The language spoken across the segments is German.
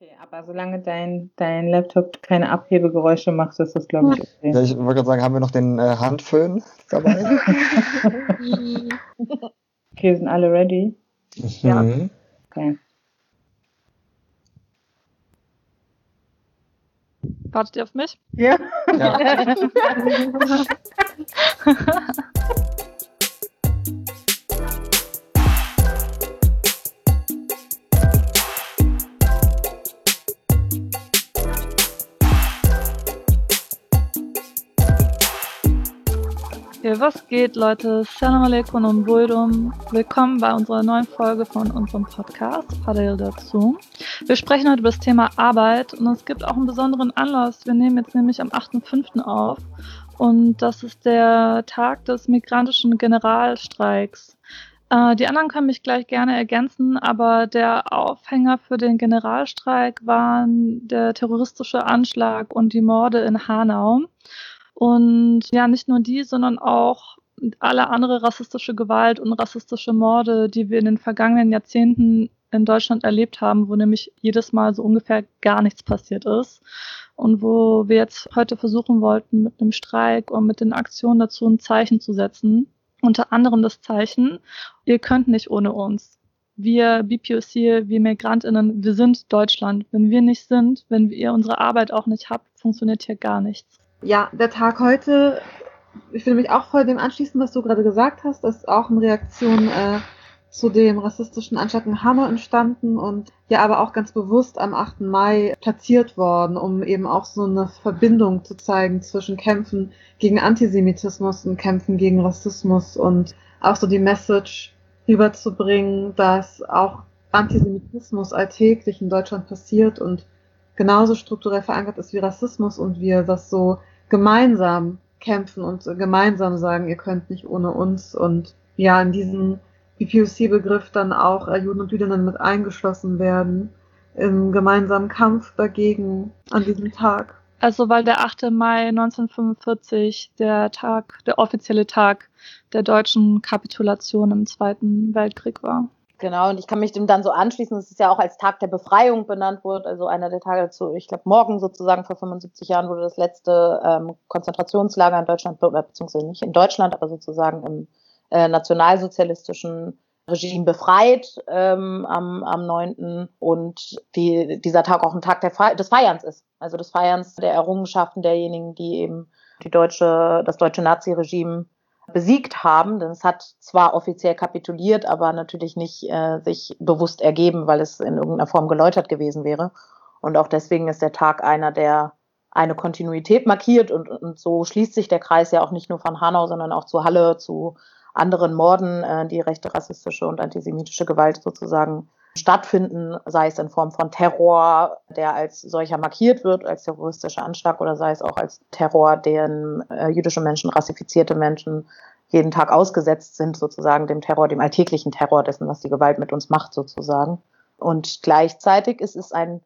Okay, aber solange dein Laptop keine Abhebegeräusche macht, ist das, glaube ich, okay. Ja, ich wollte gerade sagen, haben wir noch den Handföhn dabei? Okay, sind alle ready? Ja. Okay. Wartet ihr auf mich? Ja. Ja. Okay, was geht, Leute? Salam alaikum und Buldum. Willkommen bei unserer neuen Folge von unserem Podcast Parallel dazu. Wir sprechen heute über das Thema Arbeit und es gibt auch einen besonderen Anlass. Wir nehmen jetzt nämlich am 8.5. auf und das ist der Tag des migrantischen Generalstreiks. Die anderen können mich gleich gerne ergänzen, aber der Aufhänger für den Generalstreik waren der terroristische Anschlag und die Morde in Hanau. Und ja, nicht nur die, sondern auch alle andere rassistische Gewalt und rassistische Morde, die wir in den vergangenen Jahrzehnten in Deutschland erlebt haben, wo nämlich jedes Mal so ungefähr gar nichts passiert ist. Und wo wir jetzt heute versuchen wollten, mit einem Streik und mit den Aktionen dazu ein Zeichen zu setzen. Unter anderem das Zeichen, ihr könnt nicht ohne uns. Wir BPOC, wir MigrantInnen, wir sind Deutschland. Wenn wir nicht sind, wenn ihr unsere Arbeit auch nicht habt, funktioniert hier gar nichts. Ja, der Tag heute, ich will mich auch voll dem anschließen, was du gerade gesagt hast, ist auch in Reaktion zu dem rassistischen Anschlag in Hanau entstanden und ja aber auch ganz bewusst am 8. Mai platziert worden, um eben auch so eine Verbindung zu zeigen zwischen Kämpfen gegen Antisemitismus und Kämpfen gegen Rassismus und auch so die Message rüberzubringen, dass auch Antisemitismus alltäglich in Deutschland passiert und genauso strukturell verankert ist wie Rassismus und wir das so gemeinsam kämpfen und gemeinsam sagen, ihr könnt nicht ohne uns und ja, in diesen BPOC-Begriff dann auch Juden und Jüdinnen mit eingeschlossen werden im gemeinsamen Kampf dagegen an diesem Tag. Also weil der 8. Mai 1945 der offizielle Tag der deutschen Kapitulation im Zweiten Weltkrieg war. Genau, und ich kann mich dem dann so anschließen, dass es ja auch als Tag der Befreiung benannt wird, also einer der Tage dazu, ich glaube morgen sozusagen vor 75 Jahren wurde das letzte Konzentrationslager in Deutschland, beziehungsweise nicht in Deutschland, aber sozusagen im nationalsozialistischen Regime befreit am 9. Und dieser Tag auch ein Tag des Feierns ist, also des Feierns der Errungenschaften derjenigen, die eben das deutsche Naziregime besiegt haben, denn es hat zwar offiziell kapituliert, aber natürlich nicht sich bewusst ergeben, weil es in irgendeiner Form geläutert gewesen wäre. Und auch deswegen ist der Tag einer, der eine Kontinuität markiert und so schließt sich der Kreis ja auch nicht nur von Hanau, sondern auch zu Halle, zu anderen Morden, die rechte, rassistische und antisemitische Gewalt sozusagen stattfinden, sei es in Form von Terror, der als solcher markiert wird, als terroristischer Anschlag, oder sei es auch als Terror, den jüdische Menschen, rassifizierte Menschen jeden Tag ausgesetzt sind, sozusagen dem Terror, dem alltäglichen Terror dessen, was die Gewalt mit uns macht, sozusagen. Und gleichzeitig ist es ein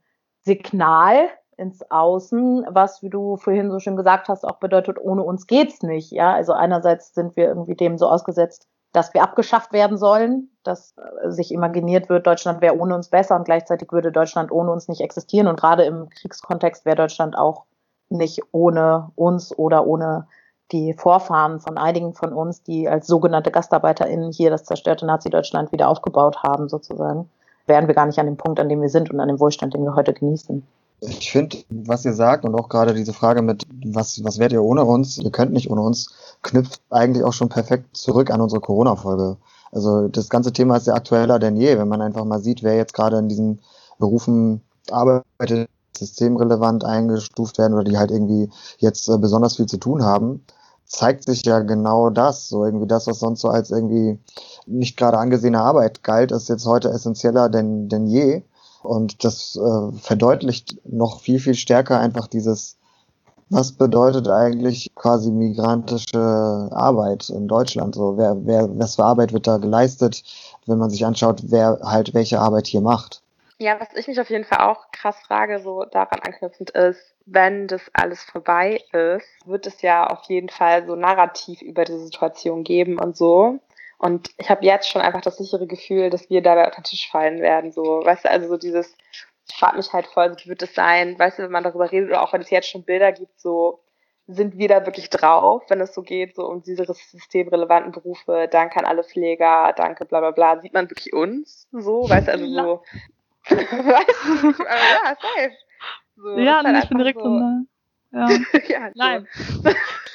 Signal ins Außen, was, wie du vorhin so schön gesagt hast, auch bedeutet, ohne uns geht's nicht. Ja, also einerseits sind wir irgendwie dem so ausgesetzt, dass wir abgeschafft werden sollen, dass sich imaginiert wird, Deutschland wäre ohne uns besser und gleichzeitig würde Deutschland ohne uns nicht existieren. Und gerade im Kriegskontext wäre Deutschland auch nicht ohne uns oder ohne die Vorfahren von einigen von uns, die als sogenannte GastarbeiterInnen hier das zerstörte Nazi-Deutschland wieder aufgebaut haben, sozusagen, wären wir gar nicht an dem Punkt, an dem wir sind und an dem Wohlstand, den wir heute genießen. Ich finde, was ihr sagt und auch gerade diese Frage mit, was werdet ihr ohne uns, ihr könnt nicht ohne uns, knüpft eigentlich auch schon perfekt zurück an unsere Corona-Folge. Also das ganze Thema ist ja aktueller denn je, wenn man einfach mal sieht, wer jetzt gerade in diesen Berufen arbeitet, systemrelevant eingestuft werden oder die halt irgendwie jetzt besonders viel zu tun haben, zeigt sich ja genau das, so irgendwie das, was sonst so als irgendwie nicht gerade angesehene Arbeit galt, ist jetzt heute essentieller denn je. Und das verdeutlicht noch viel, viel stärker einfach dieses, was bedeutet eigentlich quasi migrantische Arbeit in Deutschland? So, was für Arbeit wird da geleistet, wenn man sich anschaut, wer halt welche Arbeit hier macht? Ja, was ich mich auf jeden Fall auch krass frage, so daran anknüpfend ist, wenn das alles vorbei ist, wird es ja auf jeden Fall so Narrativ über die Situation geben und so. Und ich habe jetzt schon einfach das sichere Gefühl, dass wir dabei unter den Tisch fallen werden. So, weißt du, also so dieses, ich frage mich halt voll, wie wird es sein, weißt du, wenn man darüber redet oder auch wenn es jetzt schon Bilder gibt, so sind wir da wirklich drauf, wenn es so geht, so um diese systemrelevanten Berufe, danke an alle Pfleger, danke bla bla bla, sieht man wirklich uns so, weißt du, also so, weißt du, aber ja, safe. So, Ja, ist halt ich bin direkt so, ja, ja, nein. so.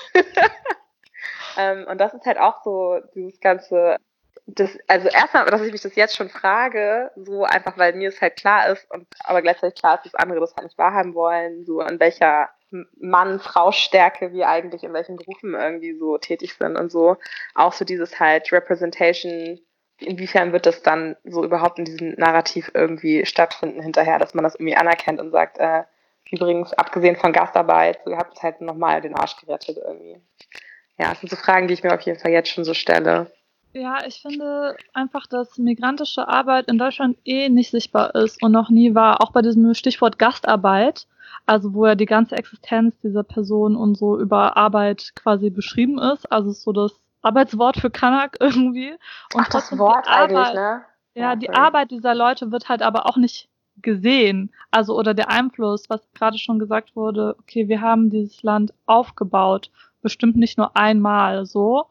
Und das ist halt auch so dieses ganze, also erstmal, dass ich mich das jetzt schon frage, so einfach, weil mir es halt klar ist, aber gleichzeitig klar ist, dass andere das halt nicht wahrhaben wollen, so an welcher Mann-Frau-Stärke wir eigentlich in welchen Berufen irgendwie so tätig sind und so. Auch so dieses halt Representation, inwiefern wird das dann so überhaupt in diesem Narrativ irgendwie stattfinden hinterher, dass man das irgendwie anerkennt und sagt, übrigens, abgesehen von Gastarbeit, so, ihr habt halt nochmal den Arsch gerettet irgendwie. Ja, das sind so Fragen, die ich mir auf jeden Fall jetzt schon so stelle. Ja, ich finde einfach, dass migrantische Arbeit in Deutschland nicht sichtbar ist und noch nie war. Auch bei diesem Stichwort Gastarbeit, also wo ja die ganze Existenz dieser Person und so über Arbeit quasi beschrieben ist. Also ist so das Arbeitswort für Kanak irgendwie. Und ach, das Wort eigentlich, ne? Ja, die Arbeit dieser Leute wird halt aber auch nicht gesehen. Also oder der Einfluss, was gerade schon gesagt wurde, okay, wir haben dieses Land aufgebaut, bestimmt nicht nur einmal so.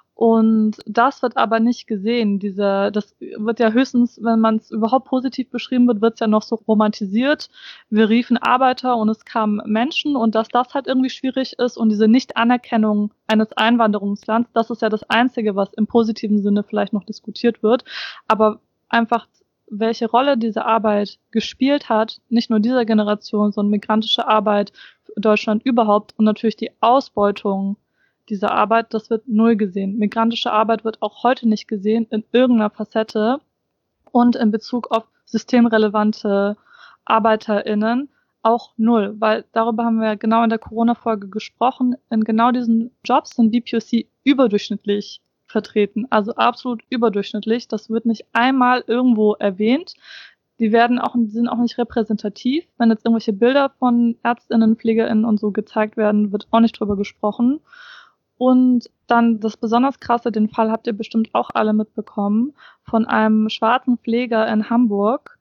Und das wird aber nicht gesehen. Das wird ja höchstens, wenn man es überhaupt positiv beschrieben wird, wird es ja noch so romantisiert. Wir riefen Arbeiter und es kamen Menschen und dass das halt irgendwie schwierig ist und diese Nichtanerkennung eines Einwanderungslands, das ist ja das Einzige, was im positiven Sinne vielleicht noch diskutiert wird. Aber einfach, welche Rolle diese Arbeit gespielt hat, nicht nur dieser Generation, sondern migrantische Arbeit für Deutschland überhaupt und natürlich die Ausbeutung dieser Arbeit, das wird null gesehen. Migrantische Arbeit wird auch heute nicht gesehen in irgendeiner Facette und in Bezug auf systemrelevante ArbeiterInnen auch null, weil darüber haben wir ja genau in der Corona-Folge gesprochen. In genau diesen Jobs sind BPOC überdurchschnittlich vertreten, also absolut überdurchschnittlich. Das wird nicht einmal irgendwo erwähnt. Die sind auch nicht repräsentativ. Wenn jetzt irgendwelche Bilder von ÄrztInnen, PflegerInnen und so gezeigt werden, wird auch nicht drüber gesprochen. Und dann das besonders krasse, den Fall habt ihr bestimmt auch alle mitbekommen, von einem schwarzen Pfleger in Hamburg,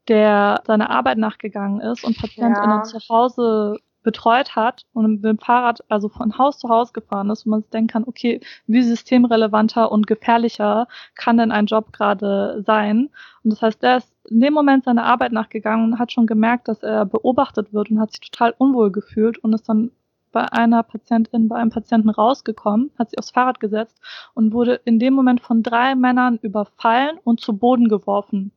der seiner Arbeit nachgegangen ist und PatientInnen zu Hause betreut hat und mit dem Fahrrad also von Haus zu Haus gefahren ist, wo man sich denken kann, okay, wie systemrelevanter und gefährlicher kann denn ein Job gerade sein? Und das heißt, der ist in dem Moment seiner Arbeit nachgegangen und hat schon gemerkt, dass er beobachtet wird und hat sich total unwohl gefühlt und ist dann bei einem Patienten rausgekommen, hat sich aufs Fahrrad gesetzt und wurde in dem Moment von 3 Männern überfallen und zu Boden geworfen.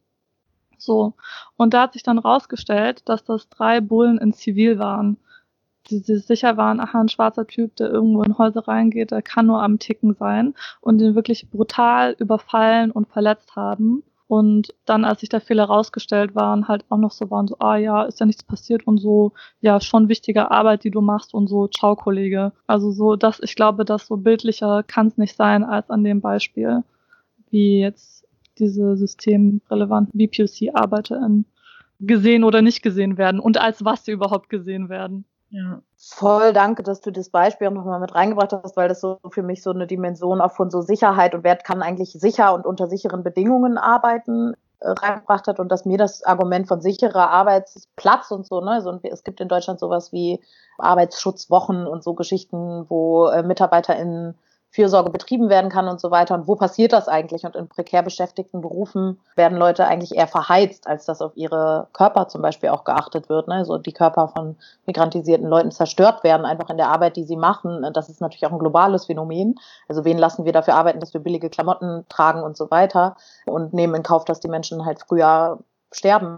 So. Und da hat sich dann rausgestellt, dass das 3 Bullen in Zivil waren, die sicher waren, aha, ein schwarzer Typ, der irgendwo in Häuser reingeht, der kann nur am Ticken sein und den wirklich brutal überfallen und verletzt haben. Und dann, als sich der Fehler rausgestellt waren, halt auch noch so waren, so, ah ja, ist ja nichts passiert und so, ja, schon wichtige Arbeit, die du machst und so, ciao, Kollege. Also so, ich glaube, dass so bildlicher kann es nicht sein als an dem Beispiel, wie jetzt diese systemrelevanten BPOC-ArbeiterInnen gesehen oder nicht gesehen werden und als was sie überhaupt gesehen werden. Ja. Voll danke, dass du das Beispiel auch nochmal mit reingebracht hast, weil das so für mich so eine Dimension auch von so Sicherheit und wer kann eigentlich sicher und unter sicheren Bedingungen arbeiten reingebracht hat und dass mir das Argument von sicherer Arbeitsplatz und so, ne, also es gibt in Deutschland sowas wie Arbeitsschutzwochen und so Geschichten, wo MitarbeiterInnen Fürsorge betrieben werden kann und so weiter. Und wo passiert das eigentlich? Und in prekär beschäftigten Berufen werden Leute eigentlich eher verheizt, als dass auf ihre Körper zum Beispiel auch geachtet wird. Ne? Also die Körper von migrantisierten Leuten zerstört werden, einfach in der Arbeit, die sie machen. Das ist natürlich auch ein globales Phänomen. Also wen lassen wir dafür arbeiten, dass wir billige Klamotten tragen und so weiter und nehmen in Kauf, dass die Menschen halt früher sterben.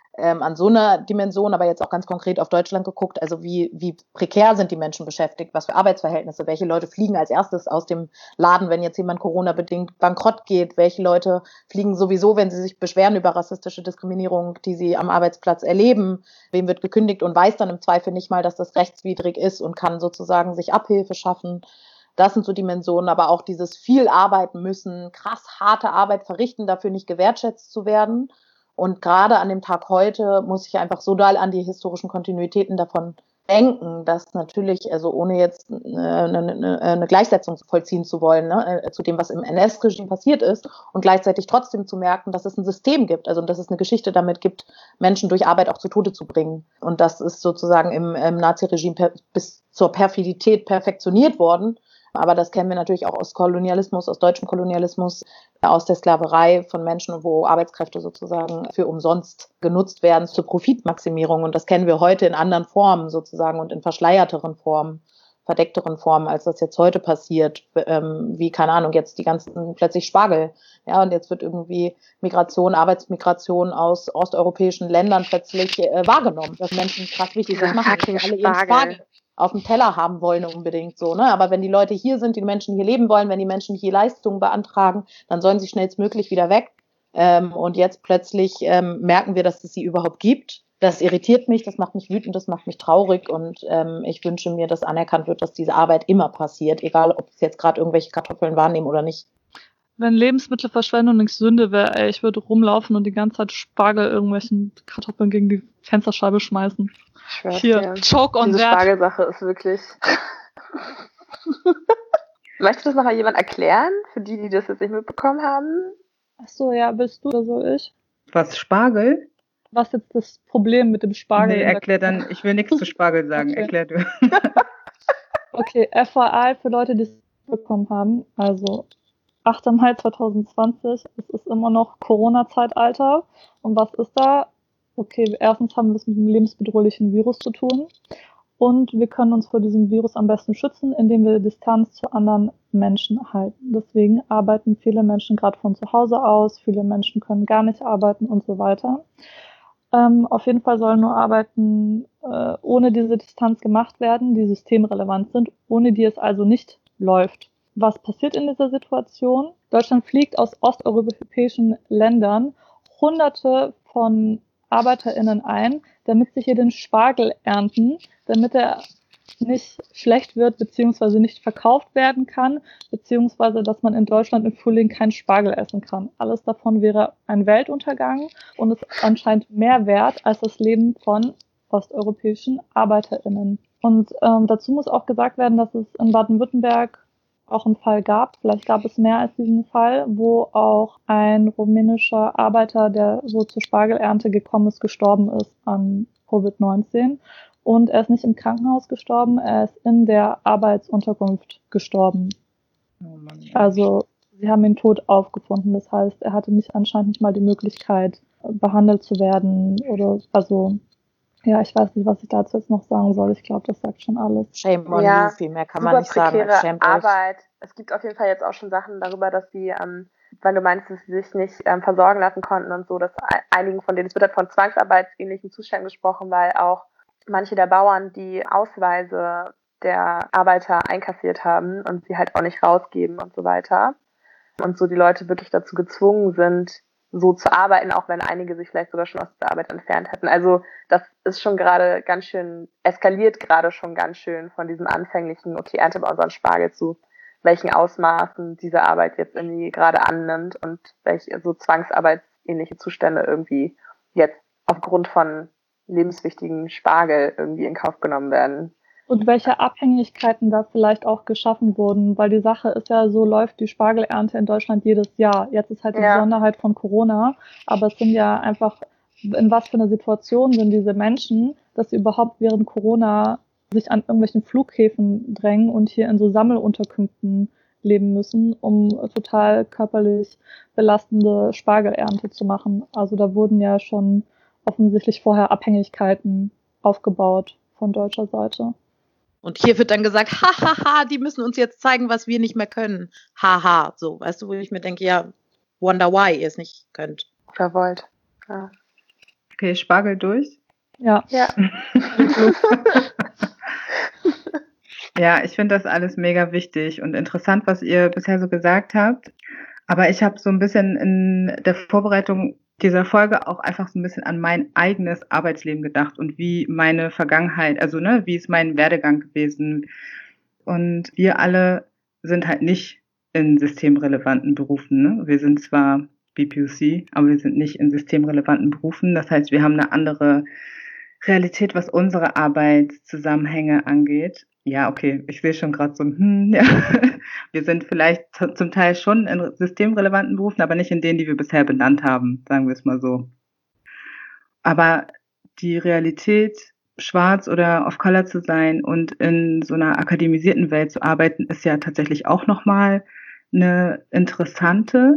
An so einer Dimension, aber jetzt auch ganz konkret auf Deutschland geguckt, also wie prekär sind die Menschen beschäftigt, was für Arbeitsverhältnisse, welche Leute fliegen als erstes aus dem Laden, wenn jetzt jemand Corona-bedingt bankrott geht, welche Leute fliegen sowieso, wenn sie sich beschweren über rassistische Diskriminierung, die sie am Arbeitsplatz erleben, wem wird gekündigt und weiß dann im Zweifel nicht mal, dass das rechtswidrig ist und kann sozusagen sich Abhilfe schaffen. Das sind so Dimensionen, aber auch dieses viel arbeiten müssen, krass harte Arbeit verrichten, dafür nicht gewertschätzt zu werden. Und gerade an dem Tag heute muss ich einfach so doll an die historischen Kontinuitäten davon denken, dass natürlich, also ohne jetzt eine Gleichsetzung vollziehen zu wollen, ne, zu dem, was im NS-Regime passiert ist, und gleichzeitig trotzdem zu merken, dass es ein System gibt, also dass es eine Geschichte damit gibt, Menschen durch Arbeit auch zu Tode zu bringen. Und das ist sozusagen im Nazi-Regime bis zur Perfidität perfektioniert worden. Aber das kennen wir natürlich auch aus Kolonialismus, aus deutschem Kolonialismus, aus der Sklaverei von Menschen, wo Arbeitskräfte sozusagen für umsonst genutzt werden zur Profitmaximierung. Und das kennen wir heute in anderen Formen sozusagen und in verschleierteren Formen, verdeckteren Formen, als das jetzt heute passiert. Wie, keine Ahnung, jetzt die ganzen plötzlich Spargel. Ja, und jetzt wird irgendwie Migration, Arbeitsmigration aus osteuropäischen Ländern plötzlich wahrgenommen, dass Menschen krass wichtig Dieser machen, fucking alle ihren Spargel auf dem Teller haben wollen unbedingt so, ne? Aber wenn die Leute hier sind, die Menschen hier leben wollen, wenn die Menschen hier Leistungen beantragen, dann sollen sie schnellstmöglich wieder weg. Und jetzt plötzlich merken wir, dass es sie überhaupt gibt. Das irritiert mich, das macht mich wütend, das macht mich traurig und ich wünsche mir, dass anerkannt wird, dass diese Arbeit immer passiert, egal ob es jetzt gerade irgendwelche Kartoffeln wahrnehmen oder nicht. Wenn Lebensmittelverschwendung nicht Sünde wäre, ey, ich würde rumlaufen und die ganze Zeit Spargel irgendwelchen Kartoffeln gegen die Fensterscheibe schmeißen. Ich schwör's Hier, dir. choke on Diese that. Spargelsache ist wirklich. Möchte das nochmal jemand erklären, für die, die das jetzt nicht mitbekommen haben? Ach so, ja, bist du oder soll ich? Was, Spargel? Was jetzt das Problem mit dem Spargel? Nee, erklär dann, ich will nichts zu Spargel sagen, Okay. erklär du. Okay, FYI für Leute, die es bekommen haben. Also 8. Mai 2020, es ist immer noch Corona-Zeitalter. Und was ist da? Okay, erstens haben wir es mit einem lebensbedrohlichen Virus zu tun. Und wir können uns vor diesem Virus am besten schützen, indem wir Distanz zu anderen Menschen halten. Deswegen arbeiten viele Menschen gerade von zu Hause aus. Viele Menschen können gar nicht arbeiten und so weiter. Auf jeden Fall sollen nur Arbeiten ohne diese Distanz gemacht werden, die systemrelevant sind, ohne die es also nicht läuft. Was passiert in dieser Situation? Deutschland fliegt aus osteuropäischen Ländern Hunderte von ArbeiterInnen ein, damit sie hier den Spargel ernten, damit er nicht schlecht wird, beziehungsweise nicht verkauft werden kann, beziehungsweise dass man in Deutschland im Frühling keinen Spargel essen kann. Alles davon wäre ein Weltuntergang und ist anscheinend mehr wert als das Leben von osteuropäischen ArbeiterInnen. Und dazu muss auch gesagt werden, dass es in Baden-Württemberg auch einen Fall gab, vielleicht gab es mehr als diesen Fall, wo auch ein rumänischer Arbeiter, der so zur Spargelernte gekommen ist, gestorben ist an Covid-19. Und er ist nicht im Krankenhaus gestorben, er ist in der Arbeitsunterkunft gestorben. Oh Mann. Also sie haben ihn tot aufgefunden. Das heißt, er hatte anscheinend nicht mal die Möglichkeit, behandelt zu werden oder also ja, ich weiß nicht, was ich dazu jetzt noch sagen soll. Ich glaube, das sagt schon alles. Shame on Ja, you, viel mehr kann man nicht sagen. prekäre Schämt euch. Arbeit. Es gibt auf jeden Fall jetzt auch schon Sachen darüber, dass sie, weil du meinst, dass sie sich nicht versorgen lassen konnten und so, dass einigen von denen, es wird halt von zwangsarbeitsähnlichen Zuständen gesprochen, weil auch manche der Bauern die Ausweise der Arbeiter einkassiert haben und sie halt auch nicht rausgeben und so weiter. Und so die Leute wirklich dazu gezwungen sind, so zu arbeiten, auch wenn einige sich vielleicht sogar schon aus der Arbeit entfernt hätten. Also das ist schon gerade ganz schön, eskaliert gerade schon ganz schön von diesem anfänglichen, okay, ernte bei unseren Spargel zu, welchen Ausmaßen diese Arbeit jetzt irgendwie gerade annimmt und welche so zwangsarbeitsähnliche Zustände irgendwie jetzt aufgrund von lebenswichtigen Spargel irgendwie in Kauf genommen werden. Und welche Abhängigkeiten da vielleicht auch geschaffen wurden, weil die Sache ist ja, so läuft die Spargelernte in Deutschland jedes Jahr. Jetzt ist halt die Besonderheit von Corona, aber es sind ja einfach, in was für einer Situation sind diese Menschen, dass sie überhaupt während Corona sich an irgendwelchen Flughäfen drängen und hier in so Sammelunterkünften leben müssen, um total körperlich belastende Spargelernte zu machen. Also da wurden ja schon offensichtlich vorher Abhängigkeiten aufgebaut von deutscher Seite. Und hier wird dann gesagt, hahaha, die müssen uns jetzt zeigen, was wir nicht mehr können. Haha, so, weißt du, wo ich mir denke, ja, wonder why ihr es nicht könnt. Oder wollt. Ja. Okay, Spargel durch. Ja. Ja. Ja, ich finde das alles mega wichtig und interessant, was ihr bisher so gesagt habt. Aber ich habe so ein bisschen in der Vorbereitung dieser Folge auch einfach so ein bisschen an mein eigenes Arbeitsleben gedacht und wie meine Vergangenheit, also wie ist mein Werdegang gewesen. Und wir alle sind halt nicht in systemrelevanten Berufen. Ne? Wir sind zwar BPOC, aber wir sind nicht in systemrelevanten Berufen. Das heißt, wir haben eine andere Realität, was unsere Arbeitszusammenhänge angeht. Ja, okay, ich sehe schon gerade so, ja. Wir sind vielleicht zum Teil schon in systemrelevanten Berufen, aber nicht in denen, die wir bisher benannt haben, sagen wir es mal so. Aber die Realität, schwarz oder of color zu sein und in so einer akademisierten Welt zu arbeiten, ist ja tatsächlich auch nochmal eine interessante.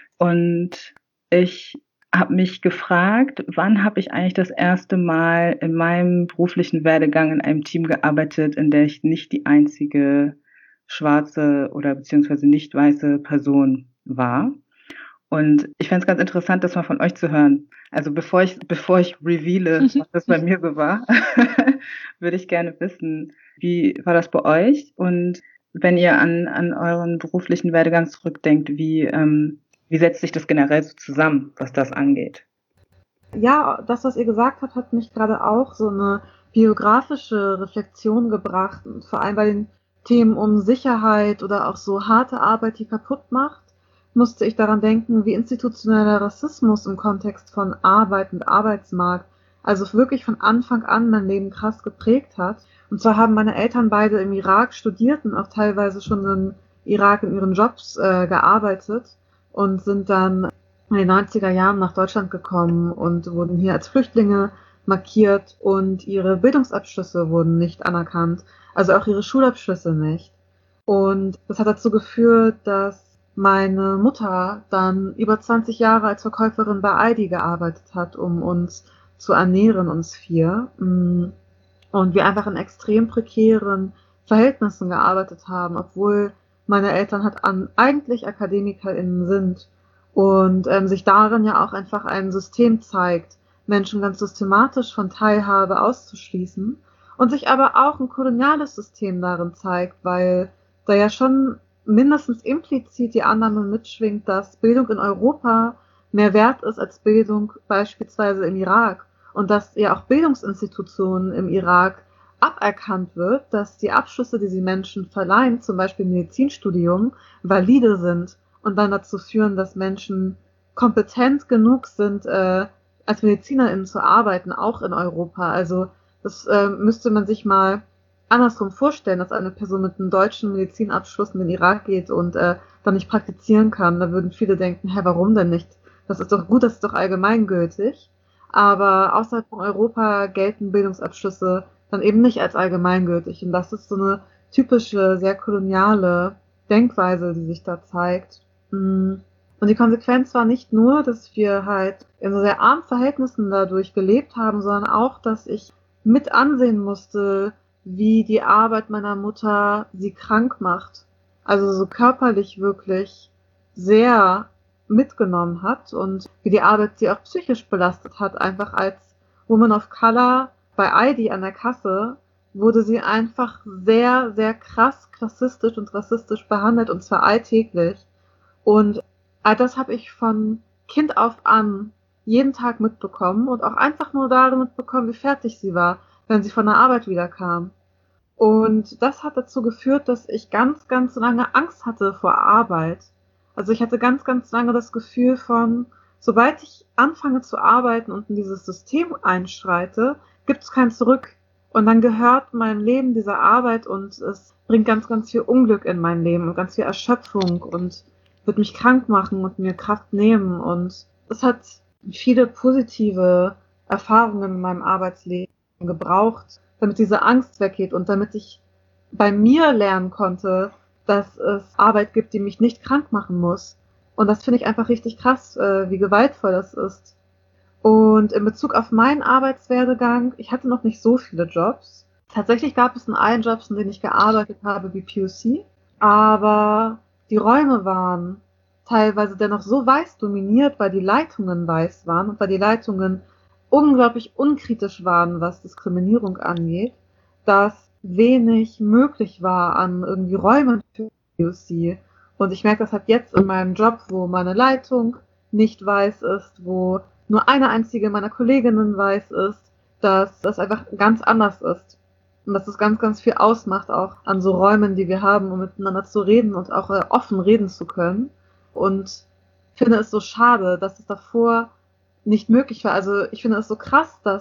Und ich habe mich gefragt, wann habe ich eigentlich das erste Mal in meinem beruflichen Werdegang in einem Team gearbeitet, in der ich nicht die einzige schwarze oder beziehungsweise nicht weiße Person war. Und ich fände es ganz interessant, das mal von euch zu hören. Also bevor ich reveale, was das bei mir so war, würde ich gerne wissen, wie war das bei euch? Und wenn ihr an euren beruflichen Werdegang zurückdenkt, wie setzt sich das generell so zusammen, was das angeht? Ja, das, was ihr gesagt habt, hat mich gerade auch so eine biografische Reflexion gebracht. Und vor allem bei den Themen um Sicherheit oder auch so harte Arbeit, die kaputt macht, musste ich daran denken, wie institutioneller Rassismus im Kontext von Arbeit und Arbeitsmarkt, also wirklich von Anfang an mein Leben krass geprägt hat. Und zwar haben meine Eltern beide im Irak studiert und auch teilweise schon im Irak in ihren Jobs gearbeitet und sind dann in den 90er Jahren nach Deutschland gekommen und wurden hier als Flüchtlinge markiert und ihre Bildungsabschlüsse wurden nicht anerkannt, also auch ihre Schulabschlüsse nicht. Und das hat dazu geführt, dass meine Mutter dann über 20 Jahre als Verkäuferin bei Aldi gearbeitet hat, um uns zu ernähren, uns 4. Und wir einfach in extrem prekären Verhältnissen gearbeitet haben, obwohl meine Eltern halt eigentlich AkademikerInnen sind. Und sich darin ja auch einfach ein System zeigt, Menschen ganz systematisch von Teilhabe auszuschließen und sich aber auch ein koloniales System darin zeigt, weil da ja schon mindestens implizit die Annahme mitschwingt, dass Bildung in Europa mehr wert ist als Bildung beispielsweise im Irak und dass ja auch Bildungsinstitutionen im Irak aberkannt wird, dass die Abschlüsse, die sie Menschen verleihen, zum Beispiel Medizinstudium, valide sind und dann dazu führen, dass Menschen kompetent genug sind, als MedizinerInnen zu arbeiten, auch in Europa. Also das müsste man sich mal andersrum vorstellen, dass eine Person mit einem deutschen Medizinabschluss in den Irak geht und dann nicht praktizieren kann. Da würden viele denken, hä, warum denn nicht? Das ist doch gut, das ist doch allgemeingültig. Aber außerhalb von Europa gelten Bildungsabschlüsse dann eben nicht als allgemeingültig. Und das ist so eine typische, sehr koloniale Denkweise, die sich da zeigt. Und die Konsequenz war nicht nur, dass wir halt in so sehr armen Verhältnissen dadurch gelebt haben, sondern auch, dass ich mit ansehen musste, wie die Arbeit meiner Mutter sie krank macht. Also so körperlich wirklich sehr mitgenommen hat und wie die Arbeit sie auch psychisch belastet hat. Einfach als Woman of Color bei Aldi an der Kasse wurde sie einfach sehr, sehr krass klassistisch und rassistisch behandelt, und zwar alltäglich. Und all das habe ich von Kind auf an jeden Tag mitbekommen und auch einfach nur darin mitbekommen, wie fertig sie war, wenn sie von der Arbeit wiederkam. Und das hat dazu geführt, dass ich ganz, ganz lange Angst hatte vor Arbeit. Also ich hatte ganz, ganz lange das Gefühl von, sobald ich anfange zu arbeiten und in dieses System einschreite, gibt es kein Zurück. Und dann gehört meinem Leben diese Arbeit und es bringt ganz, ganz viel Unglück in mein Leben und ganz viel Erschöpfung und wird mich krank machen und mir Kraft nehmen. Und es hat viele positive Erfahrungen in meinem Arbeitsleben gebraucht, damit diese Angst weggeht und damit ich bei mir lernen konnte, dass es Arbeit gibt, die mich nicht krank machen muss. Und das finde ich einfach richtig krass, wie gewaltvoll das ist. Und in Bezug auf meinen Arbeitswerdegang, ich hatte noch nicht so viele Jobs. Tatsächlich gab es in allen Jobs, in denen ich gearbeitet habe, wie POC, aber die Räume waren teilweise dennoch so weiß dominiert, weil die Leitungen weiß waren und weil die Leitungen unglaublich unkritisch waren, was Diskriminierung angeht, dass wenig möglich war an irgendwie Räumen für POC. Und ich merke das halt jetzt in meinem Job, wo meine Leitung nicht weiß ist, wo nur eine einzige meiner Kolleginnen weiß ist, dass das einfach ganz anders ist. Und dass es ganz, ganz viel ausmacht, auch an so Räumen, die wir haben, um miteinander zu reden und auch offen reden zu können. Und ich finde es so schade, dass es davor nicht möglich war. Also ich finde es so krass, dass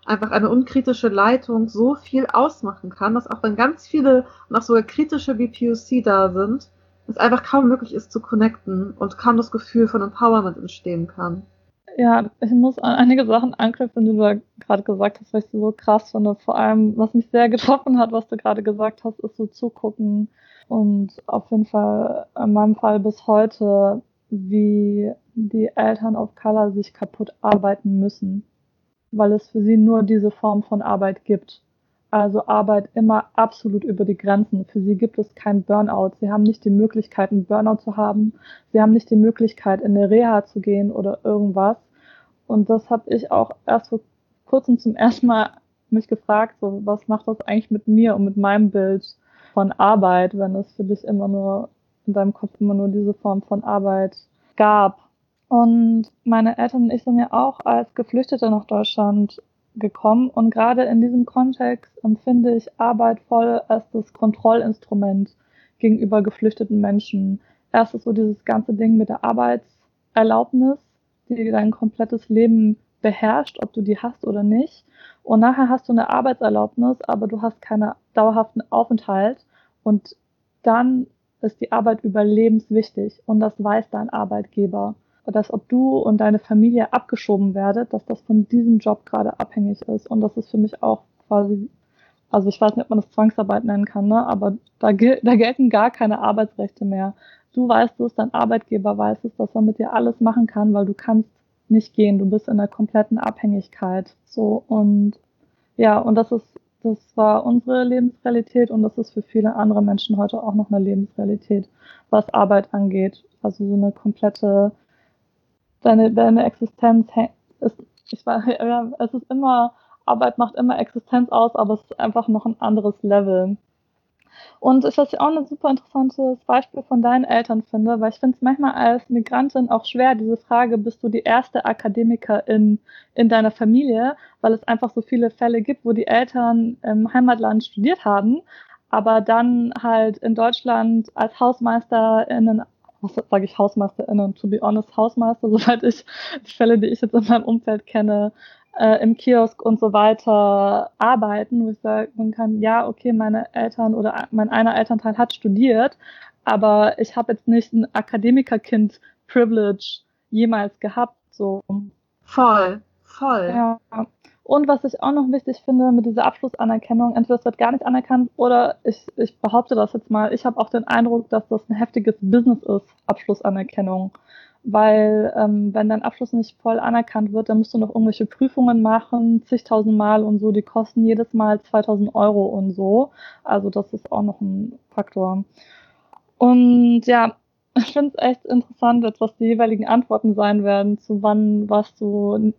einfach eine unkritische Leitung so viel ausmachen kann, dass auch wenn ganz viele und auch sogar kritische BPOC da sind, es einfach kaum möglich ist zu connecten und kaum das Gefühl von Empowerment entstehen kann. Ja, ich muss an einige Sachen anknüpfen, die du da gerade gesagt hast, weil ich sie so krass finde. Vor allem, was mich sehr getroffen hat, was du gerade gesagt hast, ist so zugucken und auf jeden Fall in meinem Fall bis heute, wie die Eltern of Color sich kaputt arbeiten müssen, weil es für sie nur diese Form von Arbeit gibt. Also Arbeit immer absolut über die Grenzen. Für sie gibt es kein Burnout. Sie haben nicht die Möglichkeit, einen Burnout zu haben. Sie haben nicht die Möglichkeit, in eine Reha zu gehen oder irgendwas. Und das habe ich auch erst vor kurzem zum ersten Mal mich gefragt, so, was macht das eigentlich mit mir und mit meinem Bild von Arbeit, wenn es für dich immer nur, in deinem Kopf immer nur diese Form von Arbeit gab. Und meine Eltern und ich sind ja auch als Geflüchtete nach Deutschland gekommen. Und gerade in diesem Kontext empfinde ich Arbeit voll als das Kontrollinstrument gegenüber geflüchteten Menschen. Erst ist so dieses ganze Ding mit der Arbeitserlaubnis, die dein komplettes Leben beherrscht, ob du die hast oder nicht. Und nachher hast du eine Arbeitserlaubnis, aber du hast keinen dauerhaften Aufenthalt. Und dann ist die Arbeit überlebenswichtig. Und das weiß dein Arbeitgeber. Dass ob du und deine Familie abgeschoben werdet, dass das von diesem Job gerade abhängig ist. Und das ist für mich auch quasi, also ich weiß nicht, ob man das Zwangsarbeit nennen kann, ne? Aber da gelten gar keine Arbeitsrechte mehr. Du weißt es, dein Arbeitgeber weiß es, dass er mit dir alles machen kann, weil du kannst nicht gehen. Du bist in der kompletten Abhängigkeit. So, und ja, und das war unsere Lebensrealität und das ist für viele andere Menschen heute auch noch eine Lebensrealität, was Arbeit angeht. Also so eine komplette, deine Existenz ist, ja, es ist immer, Arbeit macht immer Existenz aus, aber es ist einfach noch ein anderes Level. Und ich, was ich auch ein super interessantes Beispiel von deinen Eltern finde, weil ich finde es manchmal als Migrantin auch schwer, diese Frage, bist du die erste Akademikerin in deiner Familie, weil es einfach so viele Fälle gibt, wo die Eltern im Heimatland studiert haben, aber dann halt in Deutschland als HausmeisterInnen, was sage ich HausmeisterInnen, to be honest, Hausmeister, soweit ich die Fälle, die ich jetzt in meinem Umfeld kenne, im Kiosk und so weiter arbeiten, wo ich sagen kann, ja, okay, meine Eltern oder mein einer Elternteil hat studiert, aber ich habe jetzt nicht ein Akademikerkind-Privilege jemals gehabt. So. Voll. Ja. Und was ich auch noch wichtig finde mit dieser Abschlussanerkennung, entweder es wird gar nicht anerkannt oder ich behaupte das jetzt mal, ich habe auch den Eindruck, dass das ein heftiges Business ist, Abschlussanerkennung. Weil wenn dein Abschluss nicht voll anerkannt wird, dann musst du noch irgendwelche Prüfungen machen, zigtausend Mal und so, die kosten jedes Mal 2.000 Euro und so. Also das ist auch noch ein Faktor. Und ja, ich finde es echt interessant, jetzt was die jeweiligen Antworten sein werden, zu wann warst du,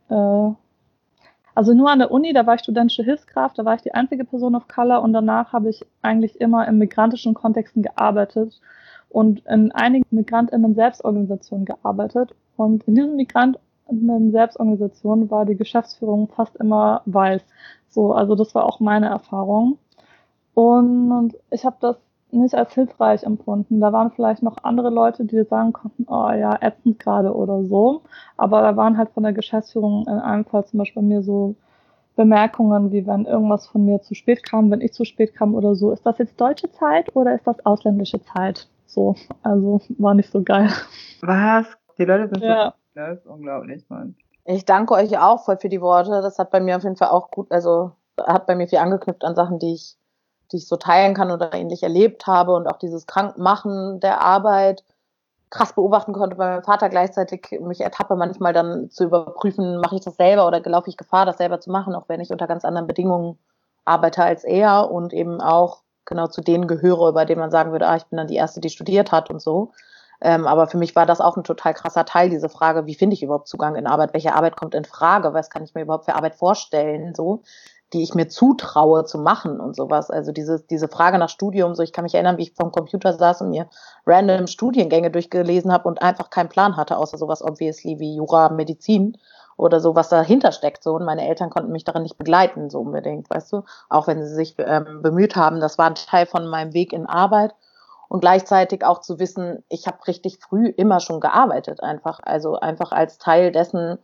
also nur an der Uni, da war ich studentische Hilfskraft, da war ich die einzige Person of Color und danach habe ich eigentlich immer in migrantischen Kontexten gearbeitet und in einigen MigrantInnen-Selbstorganisationen gearbeitet. Und in diesen MigrantInnen-Selbstorganisationen war die Geschäftsführung fast immer weiß. So, also das war auch meine Erfahrung. Und ich habe das nicht als hilfreich empfunden. Da waren vielleicht noch andere Leute, die sagen konnten, oh ja, ätzend gerade oder so. Aber da waren halt von der Geschäftsführung in einem Fall zum Beispiel bei mir so Bemerkungen, wie wenn irgendwas von mir zu spät kam, wenn ich zu spät kam oder so. Ist das jetzt deutsche Zeit oder ist das ausländische Zeit? So, also war nicht so geil. Was? Die Leute sind Ja. so, das ist unglaublich, Mann. Ich danke euch auch voll für die Worte. Das hat bei mir auf jeden Fall auch gut, also hat bei mir viel angeknüpft an Sachen, die ich so teilen kann oder ähnlich erlebt habe und auch dieses Krankmachen der Arbeit krass beobachten konnte bei meinem Vater, gleichzeitig mich ertappe manchmal dann zu überprüfen, mache ich das selber oder laufe ich Gefahr, das selber zu machen, auch wenn ich unter ganz anderen Bedingungen arbeite als er und eben auch genau zu denen gehöre, bei denen man sagen würde, ich bin dann die Erste, die studiert hat und so. Aber für mich war das auch ein total krasser Teil, diese Frage, wie finde ich überhaupt Zugang in Arbeit, welche Arbeit kommt in Frage, was kann ich mir überhaupt für Arbeit vorstellen, so, die ich mir zutraue zu machen und sowas. Also diese Frage nach Studium, so ich kann mich erinnern, wie ich vom Computer saß und mir random Studiengänge durchgelesen habe und einfach keinen Plan hatte, außer sowas obviously wie Jura, Medizin oder so, was dahinter steckt. So. Und meine Eltern konnten mich darin nicht begleiten, so unbedingt, weißt du. Auch wenn sie sich bemüht haben, das war ein Teil von meinem Weg in Arbeit. Und gleichzeitig auch zu wissen, ich habe richtig früh immer schon gearbeitet einfach. Also einfach als Teil dessen,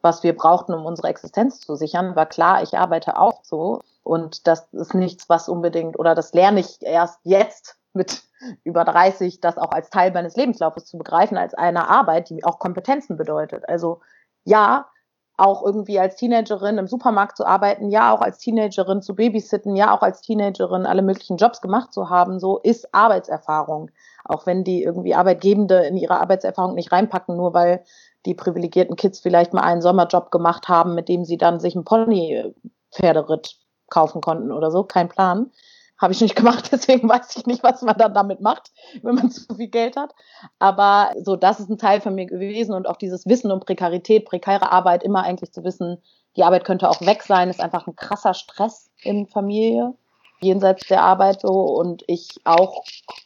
was wir brauchten, um unsere Existenz zu sichern, war klar, ich arbeite auch so. Und das ist nichts, was unbedingt, oder das lerne ich erst jetzt mit über 30, das auch als Teil meines Lebenslaufes zu begreifen, als eine Arbeit, die auch Kompetenzen bedeutet. Also ja, auch irgendwie als Teenagerin im Supermarkt zu arbeiten, ja, auch als Teenagerin zu babysitten, ja, auch als Teenagerin alle möglichen Jobs gemacht zu haben, so ist Arbeitserfahrung. Auch wenn die irgendwie Arbeitgebende in ihre Arbeitserfahrung nicht reinpacken, nur weil die privilegierten Kids vielleicht mal einen Sommerjob gemacht haben, mit dem sie dann sich ein Pony-Pferderitt kaufen konnten oder so, kein Plan. Habe ich nicht gemacht, deswegen weiß ich nicht, was man dann damit macht, wenn man zu viel Geld hat. Aber so, das ist ein Teil von mir gewesen und auch dieses Wissen um Prekarität, prekäre Arbeit, immer eigentlich zu wissen, die Arbeit könnte auch weg sein, ist einfach ein krasser Stress in Familie, jenseits der Arbeit so. Und ich auch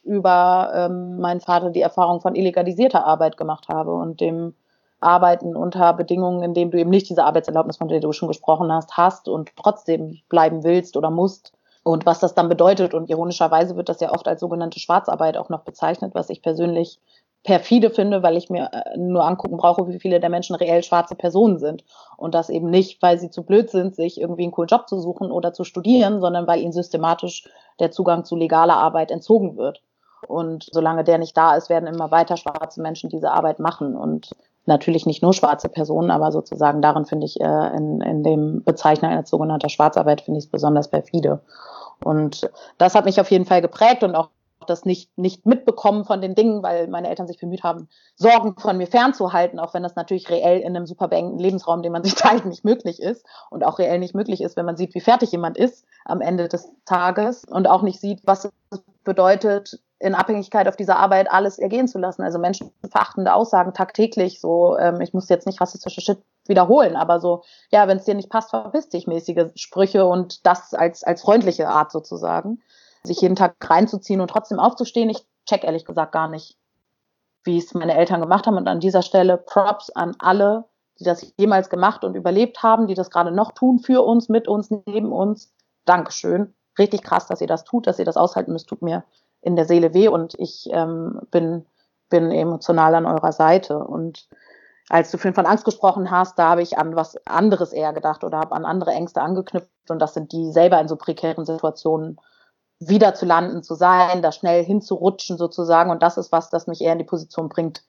über meinen Vater die Erfahrung von illegalisierter Arbeit gemacht habe und dem Arbeiten unter Bedingungen, in denen du eben nicht diese Arbeitserlaubnis, von der du schon gesprochen hast und trotzdem bleiben willst oder musst. Und was das dann bedeutet. Und ironischerweise wird das ja oft als sogenannte Schwarzarbeit auch noch bezeichnet, was ich persönlich perfide finde, weil ich mir nur angucken brauche, wie viele der Menschen reell schwarze Personen sind. Und das eben nicht, weil sie zu blöd sind, sich irgendwie einen coolen Job zu suchen oder zu studieren, sondern weil ihnen systematisch der Zugang zu legaler Arbeit entzogen wird. Und solange der nicht da ist, werden immer weiter schwarze Menschen diese Arbeit machen. Und natürlich nicht nur schwarze Personen, aber sozusagen darin finde ich, in dem Bezeichnen als sogenannter Schwarzarbeit, finde ich es besonders perfide. Und das hat mich auf jeden Fall geprägt und auch das nicht mitbekommen von den Dingen, weil meine Eltern sich bemüht haben, Sorgen von mir fernzuhalten, auch wenn das natürlich reell in einem super beengten Lebensraum, den man sich teilt, nicht möglich ist und auch reell nicht möglich ist, wenn man sieht, wie fertig jemand ist am Ende des Tages und auch nicht sieht, was es bedeutet, in Abhängigkeit auf diese Arbeit alles ergehen zu lassen. Also menschenverachtende Aussagen tagtäglich, so, ich muss jetzt nicht rassistische Shit wiederholen, aber so, ja, wenn es dir nicht passt, verpiss dich mäßige Sprüche und das als freundliche Art sozusagen, sich jeden Tag reinzuziehen und trotzdem aufzustehen. Ich check ehrlich gesagt gar nicht, wie es meine Eltern gemacht haben und an dieser Stelle Props an alle, die das jemals gemacht und überlebt haben, die das gerade noch tun, für uns, mit uns, neben uns. Dankeschön. Richtig krass, dass ihr das tut, dass ihr das aushalten müsst, tut mir in der Seele weh und ich bin emotional an eurer Seite. Und als du vorhin von Angst gesprochen hast, da habe ich an was anderes eher gedacht oder habe an andere Ängste angeknüpft und das sind die, selber in so prekären Situationen wieder zu landen, zu sein, da schnell hinzurutschen sozusagen und das ist was, das mich eher in die Position bringt,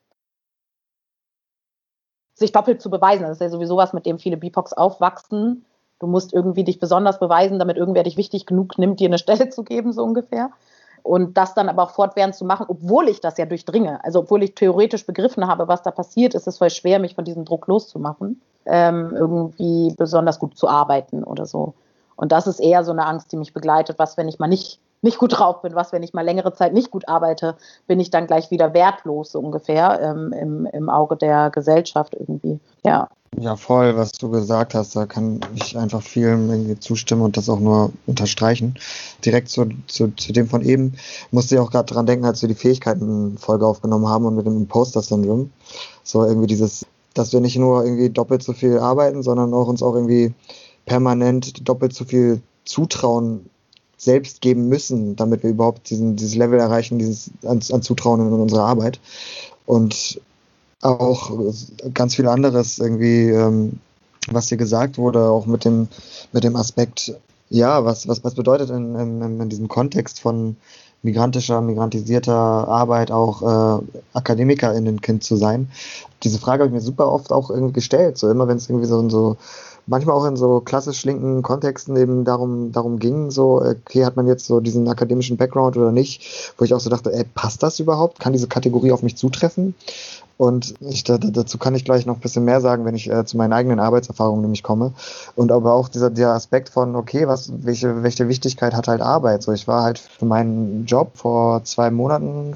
sich doppelt zu beweisen. Das ist ja sowieso was, mit dem viele BIPOCs aufwachsen. Du musst irgendwie dich besonders beweisen, damit irgendwer dich wichtig genug nimmt, dir eine Stelle zu geben, so ungefähr. Und das dann aber auch fortwährend zu machen, obwohl ich das ja durchdringe. Also obwohl ich theoretisch begriffen habe, was da passiert, ist es voll schwer, mich von diesem Druck loszumachen, irgendwie besonders gut zu arbeiten oder so. Und das ist eher so eine Angst, die mich begleitet. Was, wenn ich mal nicht gut drauf bin? Was, wenn ich mal längere Zeit nicht gut arbeite? Bin ich dann gleich wieder wertlos, so ungefähr, im Auge der Gesellschaft irgendwie. Ja. Ja, voll, was du gesagt hast, da kann ich einfach vielen irgendwie zustimmen und das auch nur unterstreichen. Direkt zu dem von eben musste ich auch gerade dran denken, als wir die Fähigkeiten-Folge aufgenommen haben und mit dem Imposter-Syndrom. So irgendwie dieses, dass wir nicht nur irgendwie doppelt so viel arbeiten, sondern auch uns auch irgendwie permanent doppelt so viel Zutrauen selbst geben müssen, damit wir überhaupt dieses Level erreichen, dieses an Zutrauen in unsere Arbeit. Und auch ganz viel anderes irgendwie, was hier gesagt wurde, auch mit dem Aspekt, ja, was bedeutet in diesem Kontext von migrantisierter Arbeit auch AkademikerInnen-Kind zu sein. Diese Frage habe ich mir super oft auch irgendwie gestellt, so immer wenn es irgendwie so manchmal auch in so klassisch linken Kontexten eben darum ging, so, okay, hat man jetzt so diesen akademischen Background oder nicht, wo ich auch so dachte, passt das überhaupt? Kann diese Kategorie auf mich zutreffen? Und dazu kann ich gleich noch ein bisschen mehr sagen, wenn ich zu meinen eigenen Arbeitserfahrungen nämlich komme. Und aber auch der Aspekt von, okay, welche Wichtigkeit hat halt Arbeit? So, ich war halt für meinen Job vor 3 Monaten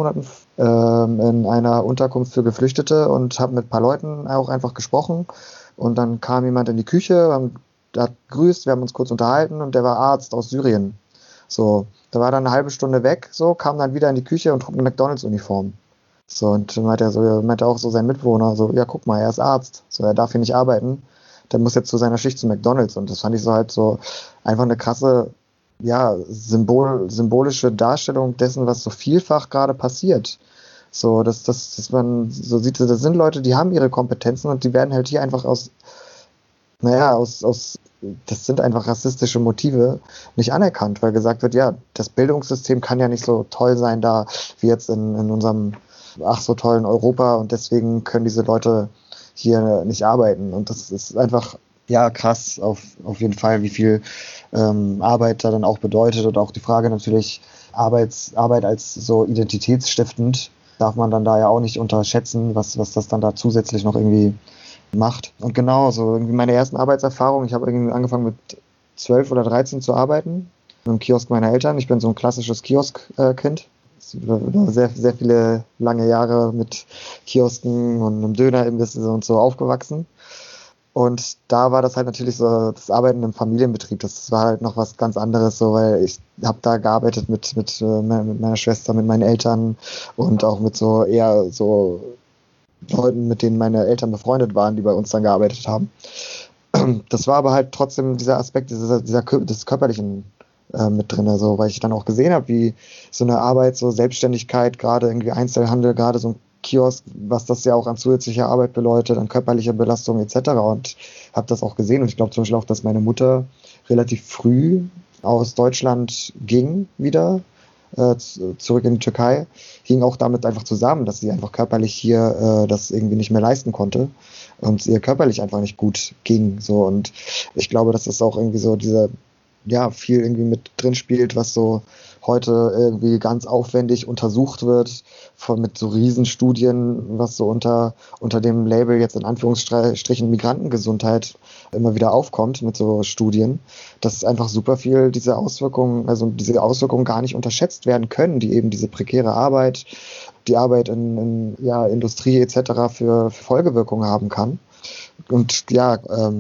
in einer Unterkunft für Geflüchtete und habe mit ein paar Leuten auch einfach gesprochen. Und dann kam jemand in die Küche, hat gegrüßt, wir haben uns kurz unterhalten und der war Arzt aus Syrien. So, da war dann eine halbe Stunde weg, so, kam dann wieder in die Küche und trug eine McDonalds-Uniform. So, und dann meinte auch so sein Mitbewohner, so, ja, guck mal, er ist Arzt, so, er darf hier nicht arbeiten, der muss jetzt zu seiner Schicht zu McDonalds. Und das fand ich so halt so einfach eine krasse, ja, symbolische Darstellung dessen, was so vielfach gerade passiert. So, dass man so sieht, das sind Leute, die haben ihre Kompetenzen und die werden halt hier einfach aus, das sind einfach rassistische Motive nicht anerkannt, weil gesagt wird, ja, das Bildungssystem kann ja nicht so toll sein da, wie jetzt in unserem ach so tollen Europa und deswegen können diese Leute hier nicht arbeiten. Und das ist einfach, ja, krass auf jeden Fall, wie viel Arbeit da dann auch bedeutet und auch die Frage natürlich, Arbeit als so identitätsstiftend darf man dann da ja auch nicht unterschätzen, was das dann da zusätzlich noch irgendwie macht. Und genau, so irgendwie meine ersten Arbeitserfahrungen, ich habe irgendwie angefangen mit 12 oder 13 zu arbeiten, im Kiosk meiner Eltern. Ich bin so ein klassisches Kiosk-Kind. Sehr, sehr viele lange Jahre mit Kiosken und einem Dönerimbiss und so aufgewachsen. Und da war das halt natürlich so, das Arbeiten im Familienbetrieb, das war halt noch was ganz anderes, so, weil ich habe da gearbeitet mit meiner Schwester, mit meinen Eltern und auch mit so eher so Leuten, mit denen meine Eltern befreundet waren, die bei uns dann gearbeitet haben. Das war aber halt trotzdem dieser Aspekt des Körperlichen mit drin, so, weil ich dann auch gesehen habe, wie so eine Arbeit, so Selbstständigkeit, gerade irgendwie Einzelhandel, gerade so ein Kiosk, was das ja auch an zusätzlicher Arbeit bedeutet, an körperlicher Belastung etc. Und habe das auch gesehen und ich glaube zum Beispiel auch, dass meine Mutter relativ früh aus Deutschland ging wieder, zurück in die Türkei, hing auch damit einfach zusammen, dass sie einfach körperlich hier das irgendwie nicht mehr leisten konnte und es ihr körperlich einfach nicht gut ging. So. Und ich glaube, dass das auch irgendwie so diese, ja, viel irgendwie mit drin spielt, was so heute irgendwie ganz aufwendig untersucht wird, mit so Riesenstudien, was so unter dem Label jetzt in Anführungsstrichen Migrantengesundheit immer wieder aufkommt mit so Studien, dass einfach super viel diese Auswirkungen gar nicht unterschätzt werden können, die eben diese prekäre Arbeit, die Arbeit in Industrie etc. für Folgewirkungen haben kann. Und ja,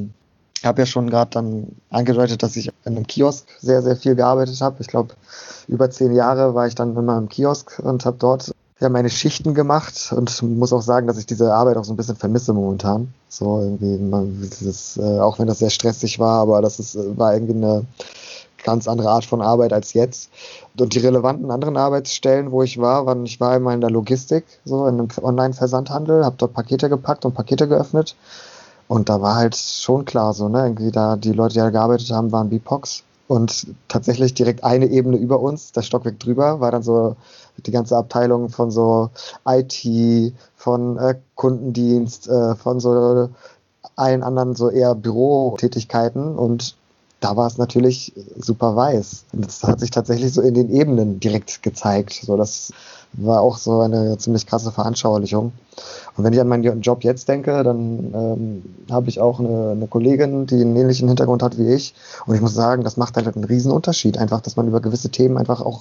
habe ja schon gerade dann angedeutet, dass ich in einem Kiosk sehr, sehr viel gearbeitet habe. Ich glaube, über 10 Jahre war ich dann immer im Kiosk und habe dort ja meine Schichten gemacht und muss auch sagen, dass ich diese Arbeit auch so ein bisschen vermisse momentan. So irgendwie, auch wenn das sehr stressig war, aber war irgendwie eine ganz andere Art von Arbeit als jetzt. Und die relevanten anderen Arbeitsstellen, wo ich war immer in der Logistik, so in einem Online-Versandhandel, habe dort Pakete gepackt und Pakete geöffnet. Und da war halt schon klar so, ne, irgendwie da die Leute, die da gearbeitet haben, waren BIPOX. Und tatsächlich direkt eine Ebene über uns, das Stockwerk drüber, war dann so die ganze Abteilung von so IT, von Kundendienst, von so allen anderen so eher Bürotätigkeiten. Und da war es natürlich super weiß. Und das hat sich tatsächlich so in den Ebenen direkt gezeigt. So, das war auch so eine ziemlich krasse Veranschaulichung. Und wenn ich an meinen Job jetzt denke, dann habe ich auch eine Kollegin, die einen ähnlichen Hintergrund hat wie ich. Und ich muss sagen, das macht halt einen riesen Unterschied. Einfach, dass man über gewisse Themen einfach auch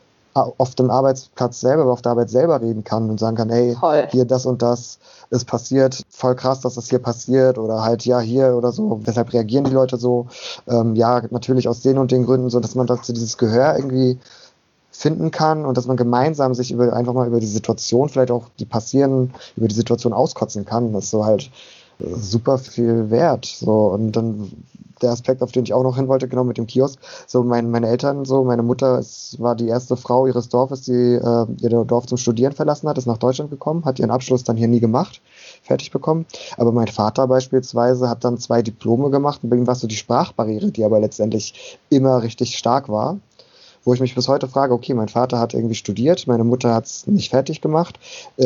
auf dem Arbeitsplatz selber, auf der Arbeit selber reden kann und sagen kann, hey, hier das und das ist passiert, voll krass, dass das hier passiert oder halt, ja, hier oder so. Deshalb reagieren die Leute so. Ja, natürlich aus den und den Gründen, so dass man dazu dieses Gehör irgendwie finden kann und dass man gemeinsam sich einfach mal über die Situation, vielleicht auch die passieren, über die Situation auskotzen kann. Das ist so halt super viel wert. So. Und dann der Aspekt, auf den ich auch noch hin wollte, genau mit dem Kiosk. So meine Eltern, so meine Mutter war die erste Frau ihres Dorfes, die ihr Dorf zum Studieren verlassen hat, ist nach Deutschland gekommen, hat ihren Abschluss dann hier nie gemacht, fertig bekommen. Aber mein Vater beispielsweise hat dann 2 Diplome gemacht und bei ihm war so die Sprachbarriere, die aber letztendlich immer richtig stark war. Wo ich mich bis heute frage, okay, mein Vater hat irgendwie studiert, meine Mutter hat es nicht fertig gemacht,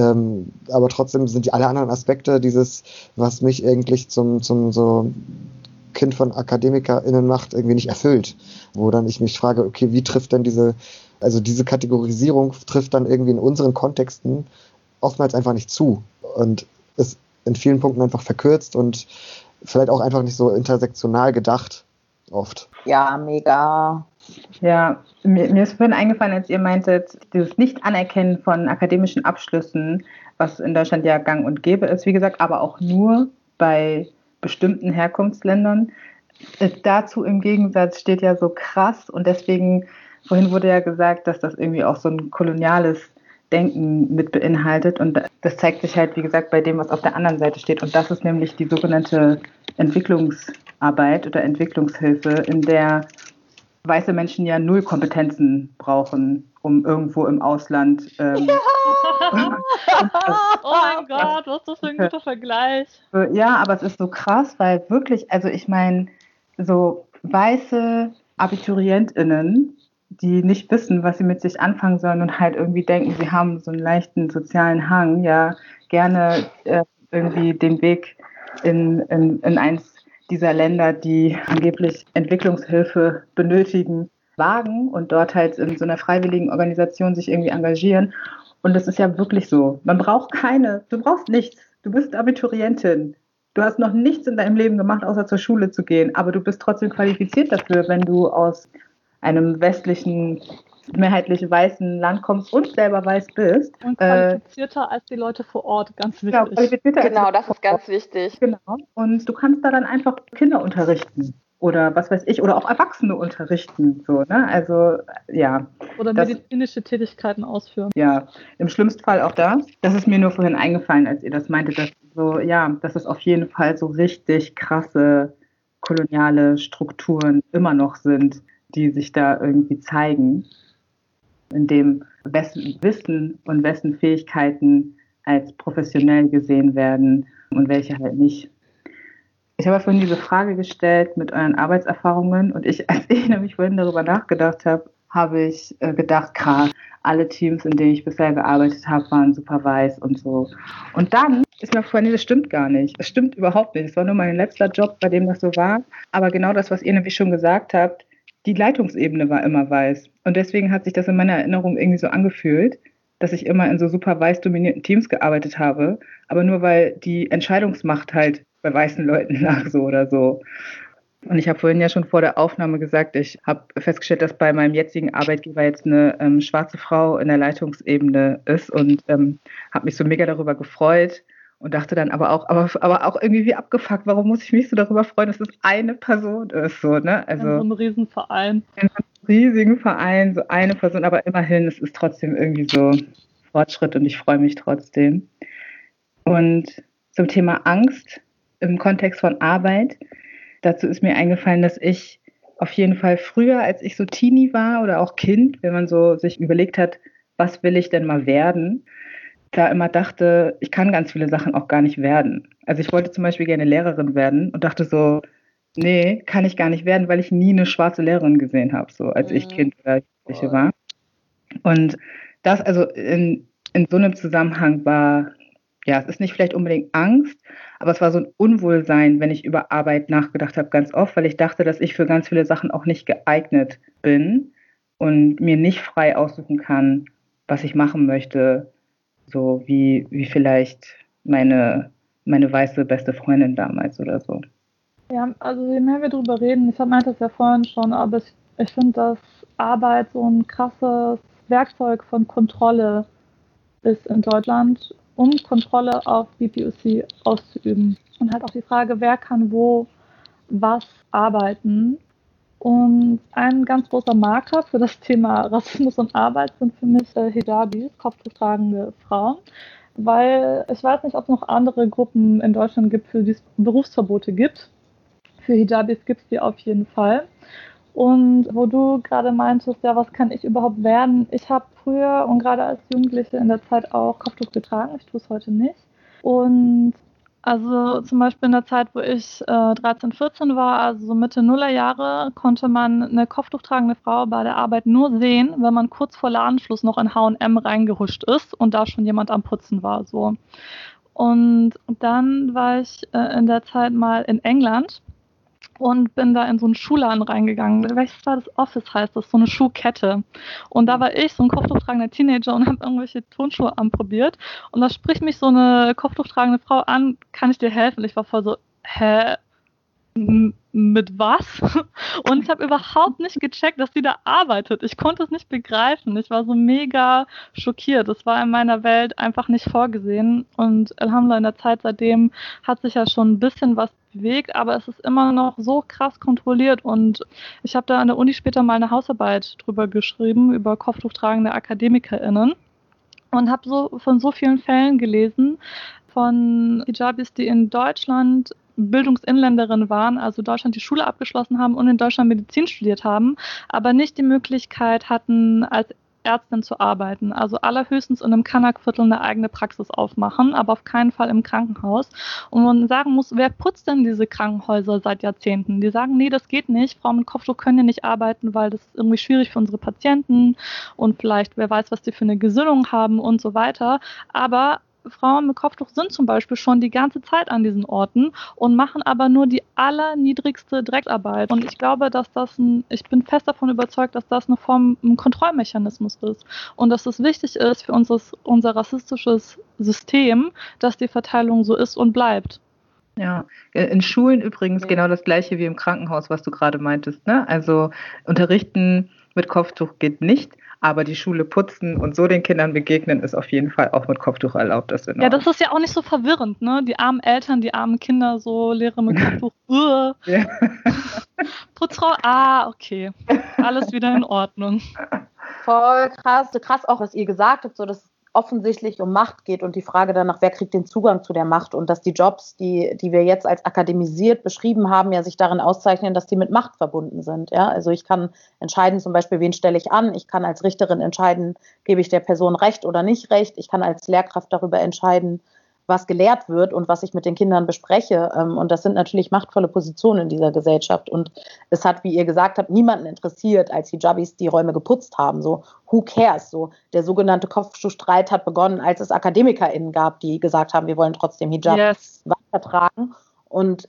aber trotzdem sind die alle anderen Aspekte dieses, was mich eigentlich zum so Kind von AkademikerInnen macht, irgendwie nicht erfüllt. Wo dann ich mich frage, okay, wie trifft denn diese Kategorisierung trifft dann irgendwie in unseren Kontexten oftmals einfach nicht zu und ist in vielen Punkten einfach verkürzt und vielleicht auch einfach nicht so intersektional gedacht, oft. Ja, mega. Ja, mir ist vorhin eingefallen, als ihr meintet, dieses Nicht-Anerkennen von akademischen Abschlüssen, was in Deutschland ja gang und gäbe ist, wie gesagt, aber auch nur bei bestimmten Herkunftsländern. Dazu im Gegensatz steht ja so krass und deswegen, vorhin wurde ja gesagt, dass das irgendwie auch so ein koloniales Denken mit beinhaltet und das zeigt sich halt, wie gesagt, bei dem, was auf der anderen Seite steht und das ist nämlich die sogenannte Entwicklungsarbeit oder Entwicklungshilfe, in der weiße Menschen ja 0 Kompetenzen brauchen, um irgendwo im Ausland Oh mein Gott, was ist das für ein guter Vergleich. Ja, aber es ist so krass, weil wirklich, also ich meine, so weiße AbiturientInnen, die nicht wissen, was sie mit sich anfangen sollen und halt irgendwie denken, sie haben so einen leichten sozialen Hang, ja, gerne irgendwie den Weg in eins dieser Länder, die angeblich Entwicklungshilfe benötigen, wagen und dort halt in so einer freiwilligen Organisation sich irgendwie engagieren. Und das ist ja wirklich so. Du brauchst nichts. Du bist Abiturientin. Du hast noch nichts in deinem Leben gemacht, außer zur Schule zu gehen, aber du bist trotzdem qualifiziert dafür, wenn du aus einem westlichen, mehrheitlich weißen Land kommst und selber weiß bist. Und qualifizierter als die Leute vor Ort, ganz Genau, wichtig. qualifizierter als Genau, die das vor ist ganz Ort. wichtig. Genau. Und du kannst da dann einfach Kinder unterrichten oder was weiß ich, oder auch Erwachsene unterrichten. So, ne? Also ja. Oder das- medizinische Tätigkeiten ausführen. Ja, im schlimmsten Fall auch das. Das ist mir nur vorhin eingefallen, als ihr das meinte, dass so, ja, dass es auf jeden Fall so richtig krasse koloniale Strukturen immer noch sind, die sich da irgendwie zeigen, in dem wessen Wissen und wessen Fähigkeiten als professionell gesehen werden und welche halt nicht. Ich habe vorhin diese Frage gestellt mit euren Arbeitserfahrungen und als ich nämlich vorhin darüber nachgedacht habe, habe ich gedacht, krass, alle Teams, in denen ich bisher gearbeitet habe, waren super weiß und so. Und dann ist mir vorhin, das stimmt gar nicht. Es stimmt überhaupt nicht. Es war nur mein letzter Job, bei dem das so war. Aber genau das, was ihr nämlich schon gesagt habt, die Leitungsebene war immer weiß. Und deswegen hat sich das in meiner Erinnerung irgendwie so angefühlt, dass ich immer in so super weiß dominierten Teams gearbeitet habe. Aber nur weil die Entscheidungsmacht halt bei weißen Leuten lag, so oder so. Und ich habe vorhin ja schon vor der Aufnahme gesagt, ich habe festgestellt, dass bei meinem jetzigen Arbeitgeber jetzt eine schwarze Frau in der Leitungsebene ist und habe mich so mega darüber gefreut und dachte dann aber auch irgendwie wie abgefuckt, warum muss ich mich so darüber freuen, dass es eine Person ist, so, ne? Also In so einem Riesenverein. in einem riesigen Verein, so eine Person, aber immerhin, es ist trotzdem irgendwie so Fortschritt und ich freue mich trotzdem. Und zum Thema Angst im Kontext von Arbeit, dazu ist mir eingefallen, dass ich auf jeden Fall früher, als ich so Teenie war oder auch Kind, wenn man so sich überlegt hat, was will ich denn mal werden, da immer dachte, ich kann ganz viele Sachen auch gar nicht werden. Also ich wollte zum Beispiel gerne Lehrerin werden und dachte so, nee, kann ich gar nicht werden, weil ich nie eine schwarze Lehrerin gesehen habe, so als ich Kind oder Jugendliche war. Und das also in so einem Zusammenhang war, ja, es ist nicht vielleicht unbedingt Angst, aber es war so ein Unwohlsein, wenn ich über Arbeit nachgedacht habe, ganz oft, weil ich dachte, dass ich für ganz viele Sachen auch nicht geeignet bin und mir nicht frei aussuchen kann, was ich machen möchte, so wie vielleicht meine weiße beste Freundin damals oder so. Ja, also je mehr wir drüber reden, ich meinte es ja vorhin schon, aber ich finde, dass Arbeit so ein krasses Werkzeug von Kontrolle ist in Deutschland, um Kontrolle auf BPOC auszuüben. Und halt auch die Frage, wer kann wo was arbeiten. Und ein ganz großer Marker für das Thema Rassismus und Arbeit sind für mich Hijabis, kopftuchtragende Frauen. Weil ich weiß nicht, ob es noch andere Gruppen in Deutschland gibt, für die es Berufsverbote gibt. Für Hijabis gibt es die auf jeden Fall. Und wo du gerade meintest, ja, was kann ich überhaupt werden? Ich habe früher und gerade als Jugendliche in der Zeit auch Kopftuch getragen. Ich tue es heute nicht. Und also zum Beispiel in der Zeit, wo ich 13, 14 war, also so Mitte Nullerjahre, konnte man eine kopftuchtragende Frau bei der Arbeit nur sehen, wenn man kurz vor Ladenschluss noch in H&M reingehuscht ist und da schon jemand am Putzen war. So. Und dann war ich in der Zeit mal in England und bin da in so einen Schuhladen reingegangen. Welches war das? Office heißt das, so eine Schuhkette. Und da war ich so ein kopftuchtragender Teenager und habe irgendwelche Turnschuhe anprobiert. Und da spricht mich so eine kopftuchtragende Frau an, kann ich dir helfen? Ich war voll so, hä? Mit was? Und ich habe überhaupt nicht gecheckt, dass die da arbeitet. Ich konnte es nicht begreifen. Ich war so mega schockiert. Das war in meiner Welt einfach nicht vorgesehen. Und Alhamdulillah, in der Zeit seitdem hat sich ja schon ein bisschen was bewegt, aber es ist immer noch so krass kontrolliert. Und ich habe da an der Uni später mal eine Hausarbeit drüber geschrieben, über kopftuchtragende AkademikerInnen. Und habe so von so vielen Fällen gelesen, von Hijabis, die in Deutschland Bildungsinländerin waren, also Deutschland die Schule abgeschlossen haben und in Deutschland Medizin studiert haben, aber nicht die Möglichkeit hatten, als Ärztin zu arbeiten. Also allerhöchstens in einem Kanakviertel eine eigene Praxis aufmachen, aber auf keinen Fall im Krankenhaus. Und man sagen muss, wer putzt denn diese Krankenhäuser seit Jahrzehnten? Die sagen, nee, das geht nicht. Frauen mit Kopftuch können ja nicht arbeiten, weil das ist irgendwie schwierig für unsere Patienten und vielleicht, wer weiß, was die für eine Gesinnung haben und so weiter. Aber Frauen mit Kopftuch sind zum Beispiel schon die ganze Zeit an diesen Orten und machen aber nur die allerniedrigste Drecksarbeit. Und ich glaube, dass ich bin fest davon überzeugt, dass das eine Form, ein Kontrollmechanismus ist. Und dass es wichtig ist für unser rassistisches System, dass die Verteilung so ist und bleibt. Ja, in Schulen übrigens genau das Gleiche wie im Krankenhaus, was du gerade meintest, ne? Also unterrichten mit Kopftuch geht nicht, aber die Schule putzen und so den Kindern begegnen ist auf jeden Fall auch mit Kopftuch erlaubt. Ja, das ist ja auch nicht so verwirrend, ne? Die armen Eltern, die armen Kinder, so Lehrer mit Kopftuch. Ja. Putzfrau, okay. Alles wieder in Ordnung. Voll krass. So krass auch, was ihr gesagt habt, so dass es offensichtlich um Macht geht und die Frage danach, wer kriegt den Zugang zu der Macht und dass die Jobs, die wir jetzt als akademisiert beschrieben haben, ja sich darin auszeichnen, dass die mit Macht verbunden sind. Ja? Also ich kann entscheiden zum Beispiel, wen stelle ich an. Ich kann als Richterin entscheiden, gebe ich der Person Recht oder nicht Recht. Ich kann als Lehrkraft darüber entscheiden, was gelehrt wird und was ich mit den Kindern bespreche. Und das sind natürlich machtvolle Positionen in dieser Gesellschaft. Und es hat, wie ihr gesagt habt, niemanden interessiert, als Hijabis die Räume geputzt haben. So, who cares? So, der sogenannte Kopftuchstreit hat begonnen, als es AkademikerInnen gab, die gesagt haben, wir wollen trotzdem Hijab weitertragen. Und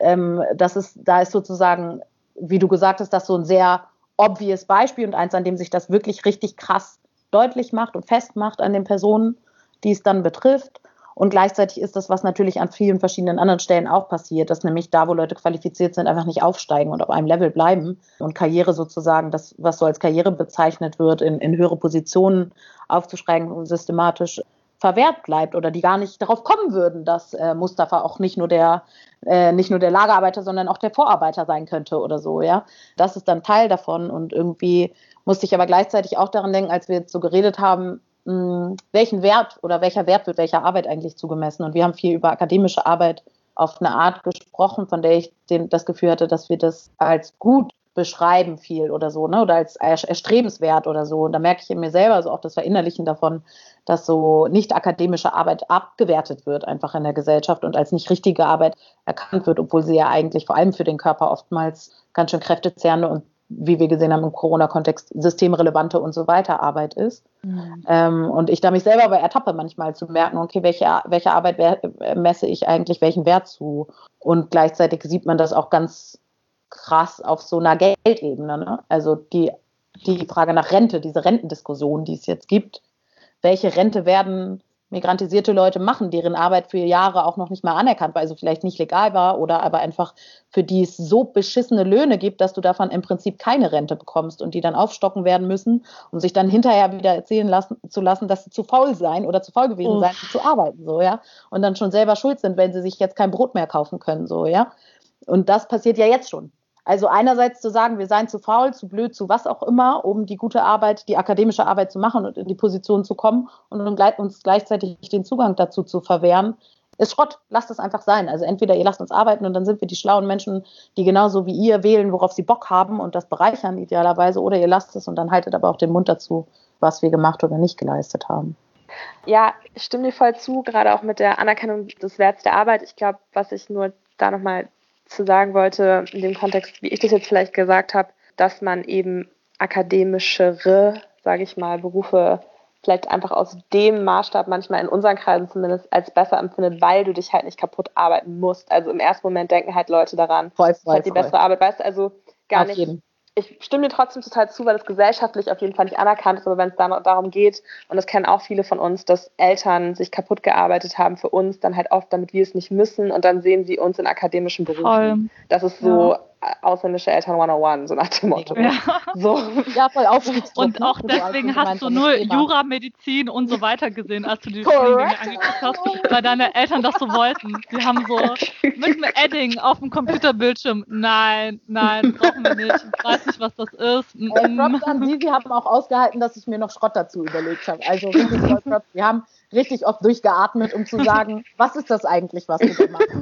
da ist sozusagen, wie du gesagt hast, das so ein sehr obvious Beispiel und eins, an dem sich das wirklich richtig krass deutlich macht und festmacht an den Personen, die es dann betrifft. Und gleichzeitig ist das, was natürlich an vielen verschiedenen anderen Stellen auch passiert, dass nämlich da, wo Leute qualifiziert sind, einfach nicht aufsteigen und auf einem Level bleiben und Karriere sozusagen, das, was so als Karriere bezeichnet wird, in höhere Positionen aufzusteigen, systematisch verwehrt bleibt oder die gar nicht darauf kommen würden, dass Mustafa auch nicht nur der Lagerarbeiter, sondern auch der Vorarbeiter sein könnte oder so, ja. Das ist dann Teil davon und irgendwie musste ich aber gleichzeitig auch daran denken, als wir jetzt so geredet haben, welcher Wert wird welcher Arbeit eigentlich zugemessen. Und wir haben viel über akademische Arbeit auf eine Art gesprochen, von der ich das Gefühl hatte, dass wir das als gut beschreiben viel oder so, ne? Oder als erstrebenswert oder so. Und da merke ich in mir selber so auch das Verinnerlichen davon, dass so nicht akademische Arbeit abgewertet wird einfach in der Gesellschaft und als nicht richtige Arbeit erkannt wird, obwohl sie ja eigentlich vor allem für den Körper oftmals ganz schön kräftezehrende und wie wir gesehen haben im Corona-Kontext, systemrelevante und so weiter Arbeit ist. Mhm. Und ich da mich selber aber ertappe manchmal zu merken, okay, welche Arbeit messe ich eigentlich welchen Wert zu? Und gleichzeitig sieht man das auch ganz krass auf so einer Geldebene. Ne? Also die Frage nach Rente, diese Rentendiskussion, die es jetzt gibt. Welche Rente werden migrantisierte Leute machen, deren Arbeit für Jahre auch noch nicht mal anerkannt war, also vielleicht nicht legal war oder aber einfach für die es so beschissene Löhne gibt, dass du davon im Prinzip keine Rente bekommst und die dann aufstocken werden müssen, um sich dann hinterher wieder erzählen zu lassen, dass sie zu faul sein oder zu faul gewesen sein, zu arbeiten, so, ja, und dann schon selber schuld sind, wenn sie sich jetzt kein Brot mehr kaufen können, so, ja, und das passiert ja jetzt schon. Also einerseits zu sagen, wir seien zu faul, zu blöd, zu was auch immer, um die gute Arbeit, die akademische Arbeit zu machen und in die Position zu kommen und uns gleichzeitig den Zugang dazu zu verwehren, ist Schrott. Lasst es einfach sein. Also entweder ihr lasst uns arbeiten und dann sind wir die schlauen Menschen, die genauso wie ihr wählen, worauf sie Bock haben und das bereichern idealerweise, oder ihr lasst es und dann haltet aber auch den Mund dazu, was wir gemacht oder nicht geleistet haben. Ja, ich stimme dir voll zu, gerade auch mit der Anerkennung des Werts der Arbeit. Ich glaube, was ich nur da nochmal zu sagen wollte, in dem Kontext, wie ich das jetzt vielleicht gesagt habe, dass man eben akademischere, sage ich mal, Berufe vielleicht einfach aus dem Maßstab manchmal in unseren Kreisen zumindest als besser empfindet, weil du dich halt nicht kaputt arbeiten musst. Also im ersten Moment denken halt Leute daran, das ist halt die bessere Arbeit, weißt du, also gar nicht. Ich stimme dir trotzdem total zu, weil es gesellschaftlich auf jeden Fall nicht anerkannt ist, aber wenn es darum geht, und das kennen auch viele von uns, dass Eltern sich kaputt gearbeitet haben für uns, dann halt oft, damit wir es nicht müssen und dann sehen sie uns in akademischen Berufen. Voll. Das ist so ausländische Eltern 101, so nach dem Motto. Ja, so. Ja, voll Aufstiegsdruck. Und auch deswegen hast du nur Jura, Medizin und so weiter gesehen, als du die Studiengänge angeguckt hast, weil deine Eltern das so wollten. Die haben so mit einem Edding auf dem Computerbildschirm, nein, brauchen wir nicht, ich weiß nicht, was das ist. Props an Sie haben auch ausgehalten, dass ich mir noch Schrott dazu überlegt habe. Also richtig voll Props. Wir haben richtig oft durchgeatmet, um zu sagen, was ist das eigentlich, was wir da machen?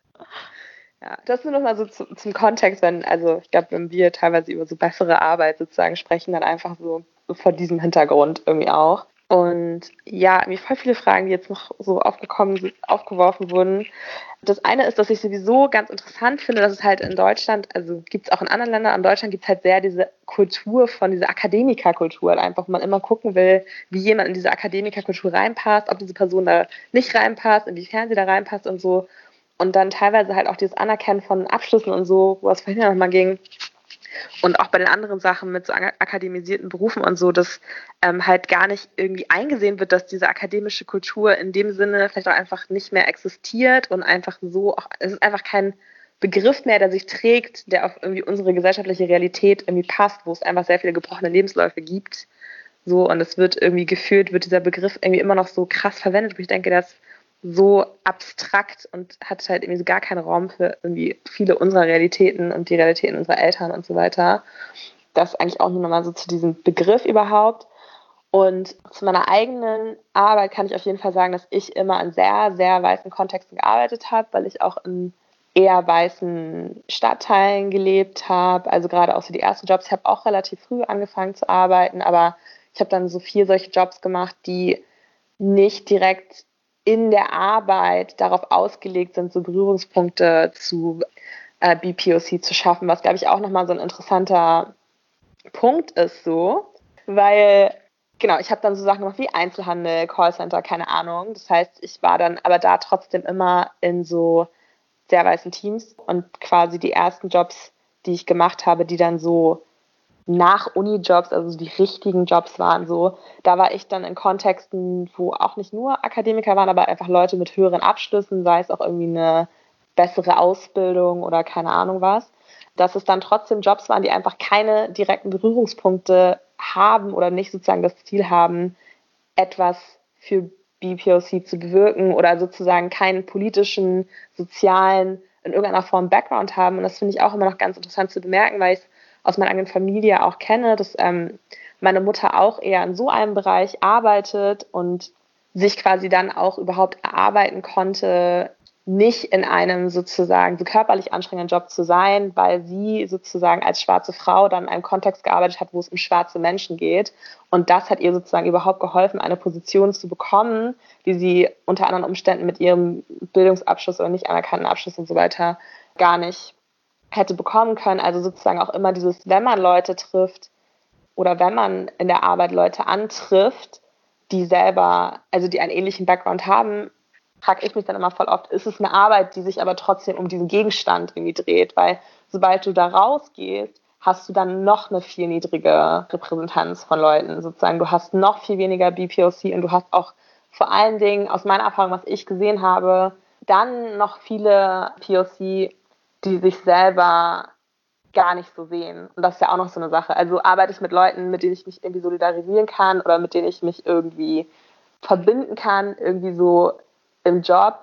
Ja, das nur noch mal so zum Kontext, ich glaube, wenn wir teilweise über so bessere Arbeit sozusagen sprechen, dann einfach so vor diesem Hintergrund irgendwie auch. Und ja, mir voll viele Fragen, die jetzt noch so aufgeworfen wurden. Das eine ist, dass ich sowieso ganz interessant finde, dass es halt in Deutschland, also gibt es auch in anderen Ländern, in Deutschland gibt es halt sehr diese Kultur von dieser Akademikerkultur, einfach wo man immer gucken will, wie jemand in diese Akademikerkultur reinpasst, ob diese Person da nicht reinpasst, inwiefern sie da reinpasst und so. Und dann teilweise halt auch dieses Anerkennen von Abschlüssen und so, wo es vorhin ja nochmal ging. Und auch bei den anderen Sachen mit so akademisierten Berufen und so, dass halt gar nicht irgendwie eingesehen wird, dass diese akademische Kultur in dem Sinne vielleicht auch einfach nicht mehr existiert und einfach so, auch, es ist einfach kein Begriff mehr, der sich trägt, der auf irgendwie unsere gesellschaftliche Realität irgendwie passt, wo es einfach sehr viele gebrochene Lebensläufe gibt. So, und es wird irgendwie gefühlt, wird dieser Begriff irgendwie immer noch so krass verwendet, wo ich denke, das so abstrakt und hat halt irgendwie so gar keinen Raum für irgendwie viele unserer Realitäten und die Realitäten unserer Eltern und so weiter. Das eigentlich auch nur nochmal so zu diesem Begriff überhaupt. Und zu meiner eigenen Arbeit kann ich auf jeden Fall sagen, dass ich immer in sehr, sehr weißen Kontexten gearbeitet habe, weil ich auch in eher weißen Stadtteilen gelebt habe. Also gerade auch so die ersten Jobs. Ich habe auch relativ früh angefangen zu arbeiten, aber ich habe dann so 4 solche Jobs gemacht, die nicht direkt in der Arbeit darauf ausgelegt sind, so Berührungspunkte zu BPOC zu schaffen, was, glaube ich, auch nochmal so ein interessanter Punkt ist so, weil, genau, ich habe dann so Sachen gemacht wie Einzelhandel, Callcenter, keine Ahnung. Das heißt, ich war dann aber da trotzdem immer in so sehr weißen Teams und quasi die ersten Jobs, die ich gemacht habe, die dann so nach Uni-Jobs, also die richtigen Jobs waren so, da war ich dann in Kontexten, wo auch nicht nur Akademiker waren, aber einfach Leute mit höheren Abschlüssen, sei es auch irgendwie eine bessere Ausbildung oder keine Ahnung was, dass es dann trotzdem Jobs waren, die einfach keine direkten Berührungspunkte haben oder nicht sozusagen das Ziel haben, etwas für BPOC zu bewirken oder sozusagen keinen politischen, sozialen, in irgendeiner Form Background haben. Und das finde ich auch immer noch ganz interessant zu bemerken, weil ich es aus meiner eigenen Familie auch kenne, dass meine Mutter auch eher in so einem Bereich arbeitet und sich quasi dann auch überhaupt erarbeiten konnte, nicht in einem sozusagen so körperlich anstrengenden Job zu sein, weil sie sozusagen als schwarze Frau dann in einem Kontext gearbeitet hat, wo es um schwarze Menschen geht. Und das hat ihr sozusagen überhaupt geholfen, eine Position zu bekommen, die sie unter anderen Umständen mit ihrem Bildungsabschluss oder nicht anerkannten Abschluss und so weiter gar nicht hätte bekommen können. Also sozusagen auch immer dieses, wenn man Leute trifft oder wenn man in der Arbeit Leute antrifft, die selber, also die einen ähnlichen Background haben, frage ich mich dann immer voll oft, ist es eine Arbeit, die sich aber trotzdem um diesen Gegenstand irgendwie dreht? Weil sobald du da rausgehst, hast du dann noch eine viel niedrige Repräsentanz von Leuten sozusagen. Du hast noch viel weniger BPOC und du hast auch vor allen Dingen, aus meiner Erfahrung, was ich gesehen habe, dann noch viele POC, die sich selber gar nicht so sehen. Und das ist ja auch noch so eine Sache. Also arbeite ich mit Leuten, mit denen ich mich irgendwie solidarisieren kann oder mit denen ich mich irgendwie verbinden kann, irgendwie so im Job,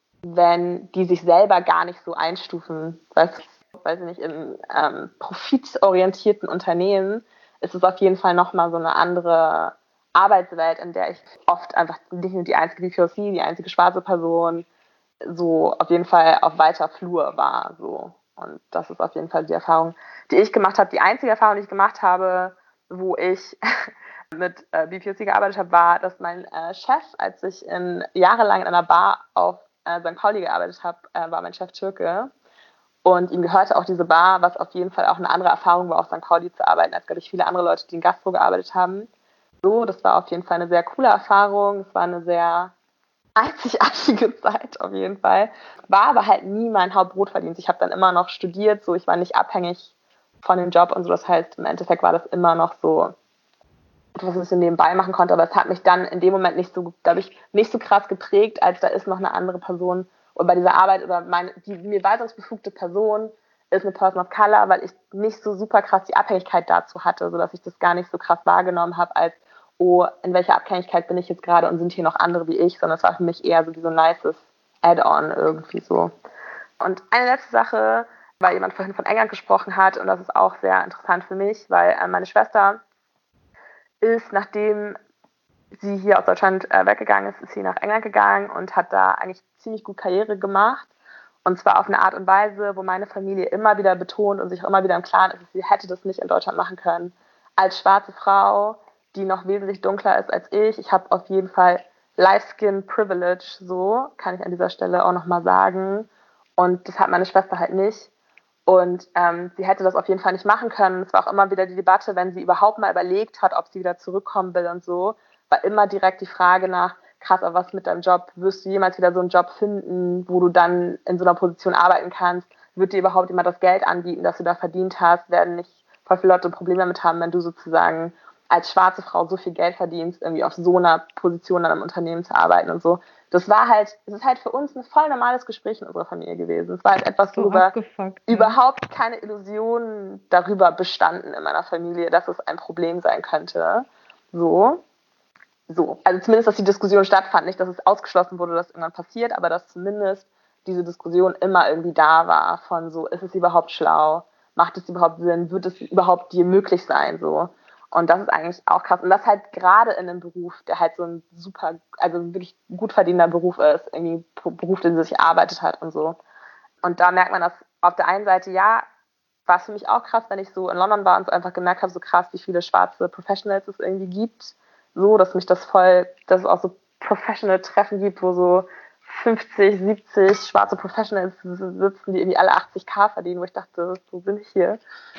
wenn die sich selber gar nicht so einstufen. Weiß ich nicht, in profitorientierten Unternehmen ist es auf jeden Fall nochmal so eine andere Arbeitswelt, in der ich oft einfach nicht nur die einzige BPOC, die einzige schwarze Person, so auf jeden Fall auf weiter Flur war. So. Und das ist auf jeden Fall die Erfahrung, die ich gemacht habe. Die einzige Erfahrung, die ich gemacht habe, wo ich mit BPOC gearbeitet habe, war, dass mein Chef, als ich jahrelang in einer Bar auf St. Pauli gearbeitet habe, war mein Chef Türke. Und ihm gehörte auch diese Bar, was auf jeden Fall auch eine andere Erfahrung war, auf St. Pauli zu arbeiten, als, glaube ich, viele andere Leute, die in Gastro gearbeitet haben. So, das war auf jeden Fall eine sehr coole Erfahrung. Es war eine sehr einzigartige Zeit auf jeden Fall. War aber halt nie mein Hauptbrotverdienst. Ich habe dann immer noch studiert, so ich war nicht abhängig von dem Job und so. Das heißt, im Endeffekt war das immer noch so, was ich so nebenbei machen konnte, aber es hat mich dann in dem Moment nicht so, glaube ich, nicht so krass geprägt, als da ist noch eine andere Person oder bei dieser Arbeit oder die mir weisungsbefugte Person ist eine Person of Color, weil ich nicht so super krass die Abhängigkeit dazu hatte, sodass ich das gar nicht so krass wahrgenommen habe als, oh, in welcher Abhängigkeit bin ich jetzt gerade und sind hier noch andere wie ich, sondern es war für mich eher so wie so ein nices Add-on irgendwie so. Und eine letzte Sache, weil jemand vorhin von England gesprochen hat und das ist auch sehr interessant für mich, weil meine Schwester ist, nachdem sie hier aus Deutschland weggegangen ist sie nach England gegangen und hat da eigentlich ziemlich gut Karriere gemacht. Und zwar auf eine Art und Weise, wo meine Familie immer wieder betont und sich auch immer wieder im Klaren ist, sie hätte das nicht in Deutschland machen können. Als schwarze Frau die noch wesentlich dunkler ist als ich. Ich habe auf jeden Fall Light Skin Privilege, so kann ich an dieser Stelle auch nochmal sagen. Und das hat meine Schwester halt nicht. Und sie hätte das auf jeden Fall nicht machen können. Es war auch immer wieder die Debatte, wenn sie überhaupt mal überlegt hat, ob sie wieder zurückkommen will und so, war immer direkt die Frage nach, krass, aber was mit deinem Job? Wirst du jemals wieder so einen Job finden, wo du dann in so einer Position arbeiten kannst? Wird dir überhaupt jemand das Geld anbieten, das du da verdient hast? Werden nicht voll viele Leute Probleme damit haben, wenn du sozusagen als schwarze Frau so viel Geld verdienst, irgendwie auf so einer Position dann im Unternehmen zu arbeiten und so. Es ist halt für uns ein voll normales Gespräch in unserer Familie gewesen. Es war halt etwas, worüber überhaupt keine Illusionen darüber bestanden in meiner Familie, dass es ein Problem sein könnte. So. Also zumindest, dass die Diskussion stattfand, nicht, dass es ausgeschlossen wurde, dass irgendwann passiert, aber dass zumindest diese Diskussion immer irgendwie da war von so, ist es überhaupt schlau? Macht es überhaupt Sinn? Wird es überhaupt dir möglich sein? So. Und das ist eigentlich auch krass. Und das halt gerade in einem Beruf, der halt so ein super, also wirklich gut verdienender Beruf ist, irgendwie ein Beruf, den sie sich erarbeitet hat und so. Und da merkt man, dass auf der einen Seite, ja, war es für mich auch krass, wenn ich so in London war und so einfach gemerkt habe, so krass, wie viele schwarze Professionals es irgendwie gibt. So, dass es auch so Professional-Treffen gibt, wo so 50, 70 schwarze Professionals sitzen, die irgendwie alle 80.000 verdienen, wo ich dachte, wo bin ich hier?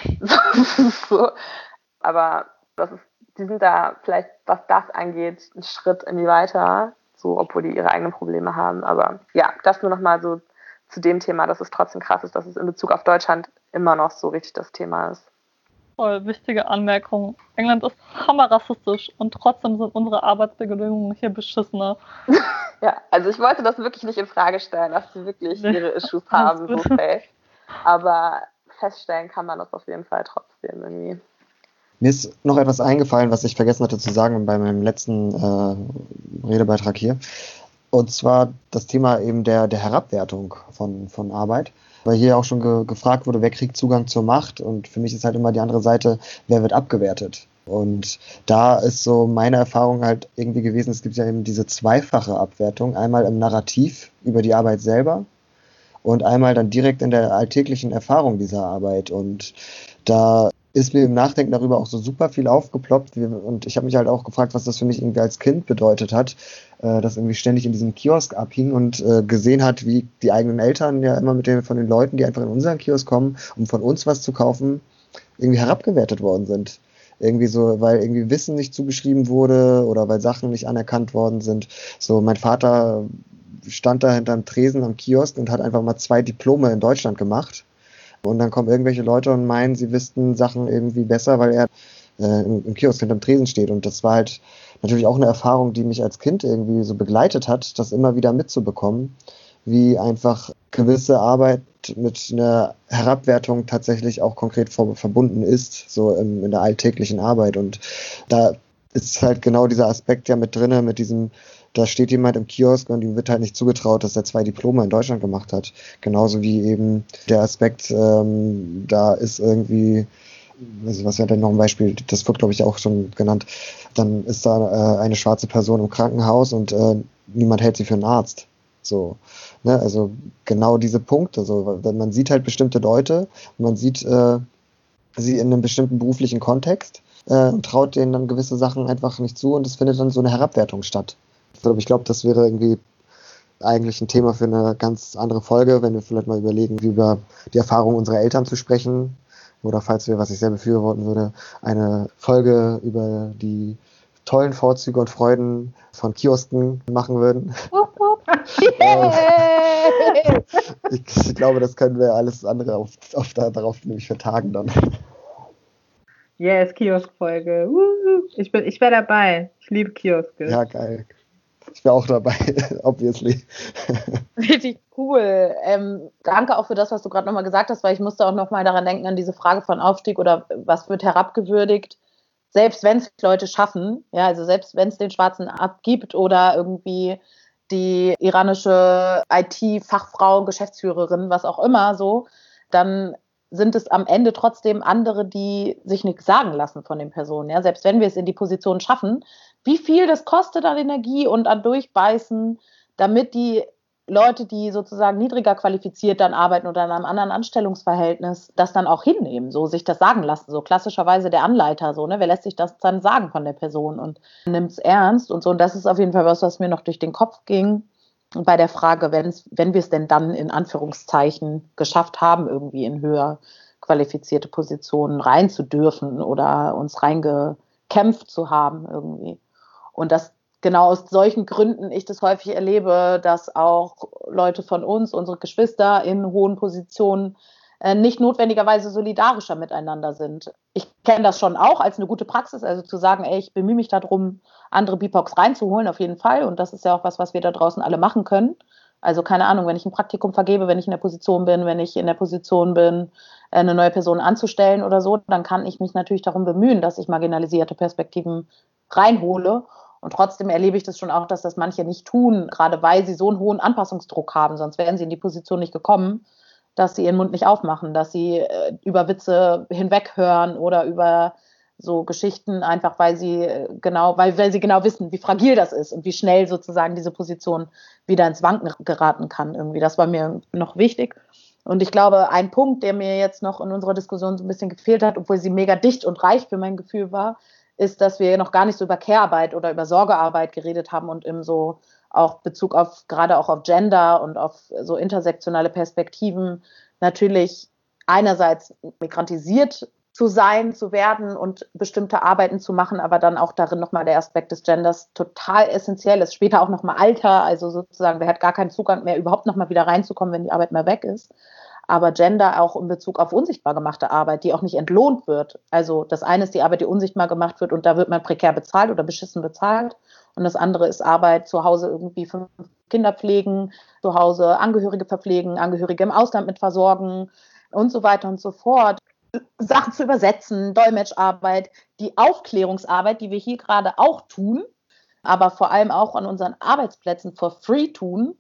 So. Aber die sind da vielleicht, was das angeht, einen Schritt irgendwie weiter, so, obwohl die ihre eigenen Probleme haben. Aber ja, das nur nochmal so zu dem Thema, dass es trotzdem krass ist, dass es in Bezug auf Deutschland immer noch so richtig das Thema ist. Voll wichtige Anmerkung. England ist hammerrassistisch und trotzdem sind unsere Arbeitsbedingungen hier beschissener. Ja, also ich wollte das wirklich nicht in Frage stellen, dass sie wirklich ihre Issues haben, so safe. Aber feststellen kann man das auf jeden Fall trotzdem irgendwie. Mir ist noch etwas eingefallen, was ich vergessen hatte zu sagen bei meinem letzten Redebeitrag hier. Und zwar das Thema eben der Herabwertung von Arbeit. Weil hier auch schon gefragt wurde, wer kriegt Zugang zur Macht? Und für mich ist halt immer die andere Seite, wer wird abgewertet? Und da ist so meine Erfahrung halt irgendwie gewesen, es gibt ja eben diese zweifache Abwertung. Einmal im Narrativ über die Arbeit selber und einmal dann direkt in der alltäglichen Erfahrung dieser Arbeit. Und da ist mir im Nachdenken darüber auch so super viel aufgeploppt. Und ich habe mich halt auch gefragt, was das für mich irgendwie als Kind bedeutet hat, dass irgendwie ständig in diesem Kiosk abhing und gesehen hat, wie die eigenen Eltern ja immer von den Leuten, die einfach in unseren Kiosk kommen, um von uns was zu kaufen, irgendwie herabgewertet worden sind. Irgendwie so, weil irgendwie Wissen nicht zugeschrieben wurde oder weil Sachen nicht anerkannt worden sind. So, mein Vater stand da hinterm Tresen am Kiosk und hat einfach mal 2 Diplome in Deutschland gemacht. Und dann kommen irgendwelche Leute und meinen, sie wüssten Sachen irgendwie besser, weil er im Kiosk hinterm Tresen steht. Und das war halt natürlich auch eine Erfahrung, die mich als Kind irgendwie so begleitet hat, das immer wieder mitzubekommen, wie einfach gewisse Arbeit mit einer Herabwertung tatsächlich auch konkret verbunden ist, so in der alltäglichen Arbeit. Und da ist halt genau dieser Aspekt ja mit drinne, mit diesem, da steht jemand im Kiosk und ihm wird halt nicht zugetraut, dass er 2 Diplome in Deutschland gemacht hat. Genauso wie eben der Aspekt, da ist irgendwie, was wäre denn noch ein Beispiel, das wird glaube ich auch schon genannt, dann ist da eine schwarze Person im Krankenhaus und niemand hält sie für einen Arzt. So, ne? Also genau diese Punkte, so, man sieht halt bestimmte Leute, man sieht sie in einem bestimmten beruflichen Kontext und traut denen dann gewisse Sachen einfach nicht zu und es findet dann so eine Herabwertung statt. Ich glaube, das wäre irgendwie eigentlich ein Thema für eine ganz andere Folge, wenn wir vielleicht mal überlegen, wie über die Erfahrung unserer Eltern zu sprechen oder falls wir, was ich sehr befürworten würde, eine Folge über die tollen Vorzüge und Freuden von Kiosken machen würden. Ich glaube, das können wir alles andere darauf nämlich vertagen dann. Yes, Kiosk-Folge. Ich wäre dabei. Ich liebe Kioske. Ja, geil. Ich wäre auch dabei, obviously. Richtig cool. Danke auch für das, was du gerade nochmal gesagt hast, weil ich musste auch nochmal daran denken, an diese Frage von Aufstieg oder was wird herabgewürdigt. Selbst wenn es Leute schaffen, ja, also selbst wenn es den schwarzen Arzt gibt oder irgendwie die iranische IT-Fachfrau, Geschäftsführerin, was auch immer so, dann sind es am Ende trotzdem andere, die sich nichts sagen lassen von den Personen. Ja? Selbst wenn wir es in die Position schaffen, wie viel das kostet an Energie und an Durchbeißen, damit die Leute, die sozusagen niedriger qualifiziert dann arbeiten oder in einem anderen Anstellungsverhältnis, das dann auch hinnehmen, so sich das sagen lassen, so klassischerweise der Anleiter, so, ne, wer lässt sich das dann sagen von der Person und nimmt es ernst und so. Und das ist auf jeden Fall was mir noch durch den Kopf ging. Und bei der Frage, wenn wir es denn dann in Anführungszeichen geschafft haben, irgendwie in höher qualifizierte Positionen rein zu dürfen oder uns reingekämpft zu haben irgendwie. Und das genau aus solchen Gründen ich das häufig erlebe, dass auch Leute von uns, unsere Geschwister in hohen Positionen, nicht notwendigerweise solidarischer miteinander sind. Ich kenne das schon auch als eine gute Praxis, also zu sagen, ey, ich bemühe mich darum, andere BIPOCs reinzuholen, auf jeden Fall. Und das ist ja auch was wir da draußen alle machen können. Also keine Ahnung, wenn ich ein Praktikum vergebe, wenn ich in der Position bin, eine neue Person anzustellen oder so, dann kann ich mich natürlich darum bemühen, dass ich marginalisierte Perspektiven reinhole. Und trotzdem erlebe ich das schon auch, dass das manche nicht tun, gerade weil sie so einen hohen Anpassungsdruck haben. Sonst wären sie in die Position nicht gekommen, dass sie ihren Mund nicht aufmachen, dass sie über Witze hinweghören oder über so Geschichten, einfach weil sie genau wissen, wie fragil das ist und wie schnell sozusagen diese Position wieder ins Wanken geraten kann. Irgendwie. Das war mir noch wichtig. Und ich glaube, ein Punkt, der mir jetzt noch in unserer Diskussion so ein bisschen gefehlt hat, obwohl sie mega dicht und reich für mein Gefühl war, ist, dass wir noch gar nicht so über Care-Arbeit oder über Sorgearbeit geredet haben und im so auch Bezug auf, gerade auch auf Gender und auf so intersektionale Perspektiven natürlich einerseits migrantisiert zu werden und bestimmte Arbeiten zu machen, aber dann auch darin nochmal der Aspekt des Genders total essentiell ist. Später auch nochmal Alter, also sozusagen, wer hat gar keinen Zugang mehr, überhaupt nochmal wieder reinzukommen, wenn die Arbeit mal weg ist. Aber Gender auch in Bezug auf unsichtbar gemachte Arbeit, die auch nicht entlohnt wird. Also das eine ist die Arbeit, die unsichtbar gemacht wird und da wird man prekär bezahlt oder beschissen bezahlt. Und das andere ist Arbeit zu Hause irgendwie 5 Kinder pflegen, zu Hause Angehörige verpflegen, Angehörige im Ausland mit versorgen und so weiter und so fort. Sachen zu übersetzen, Dolmetscharbeit, die Aufklärungsarbeit, die wir hier gerade auch tun, aber vor allem auch an unseren Arbeitsplätzen for free tun,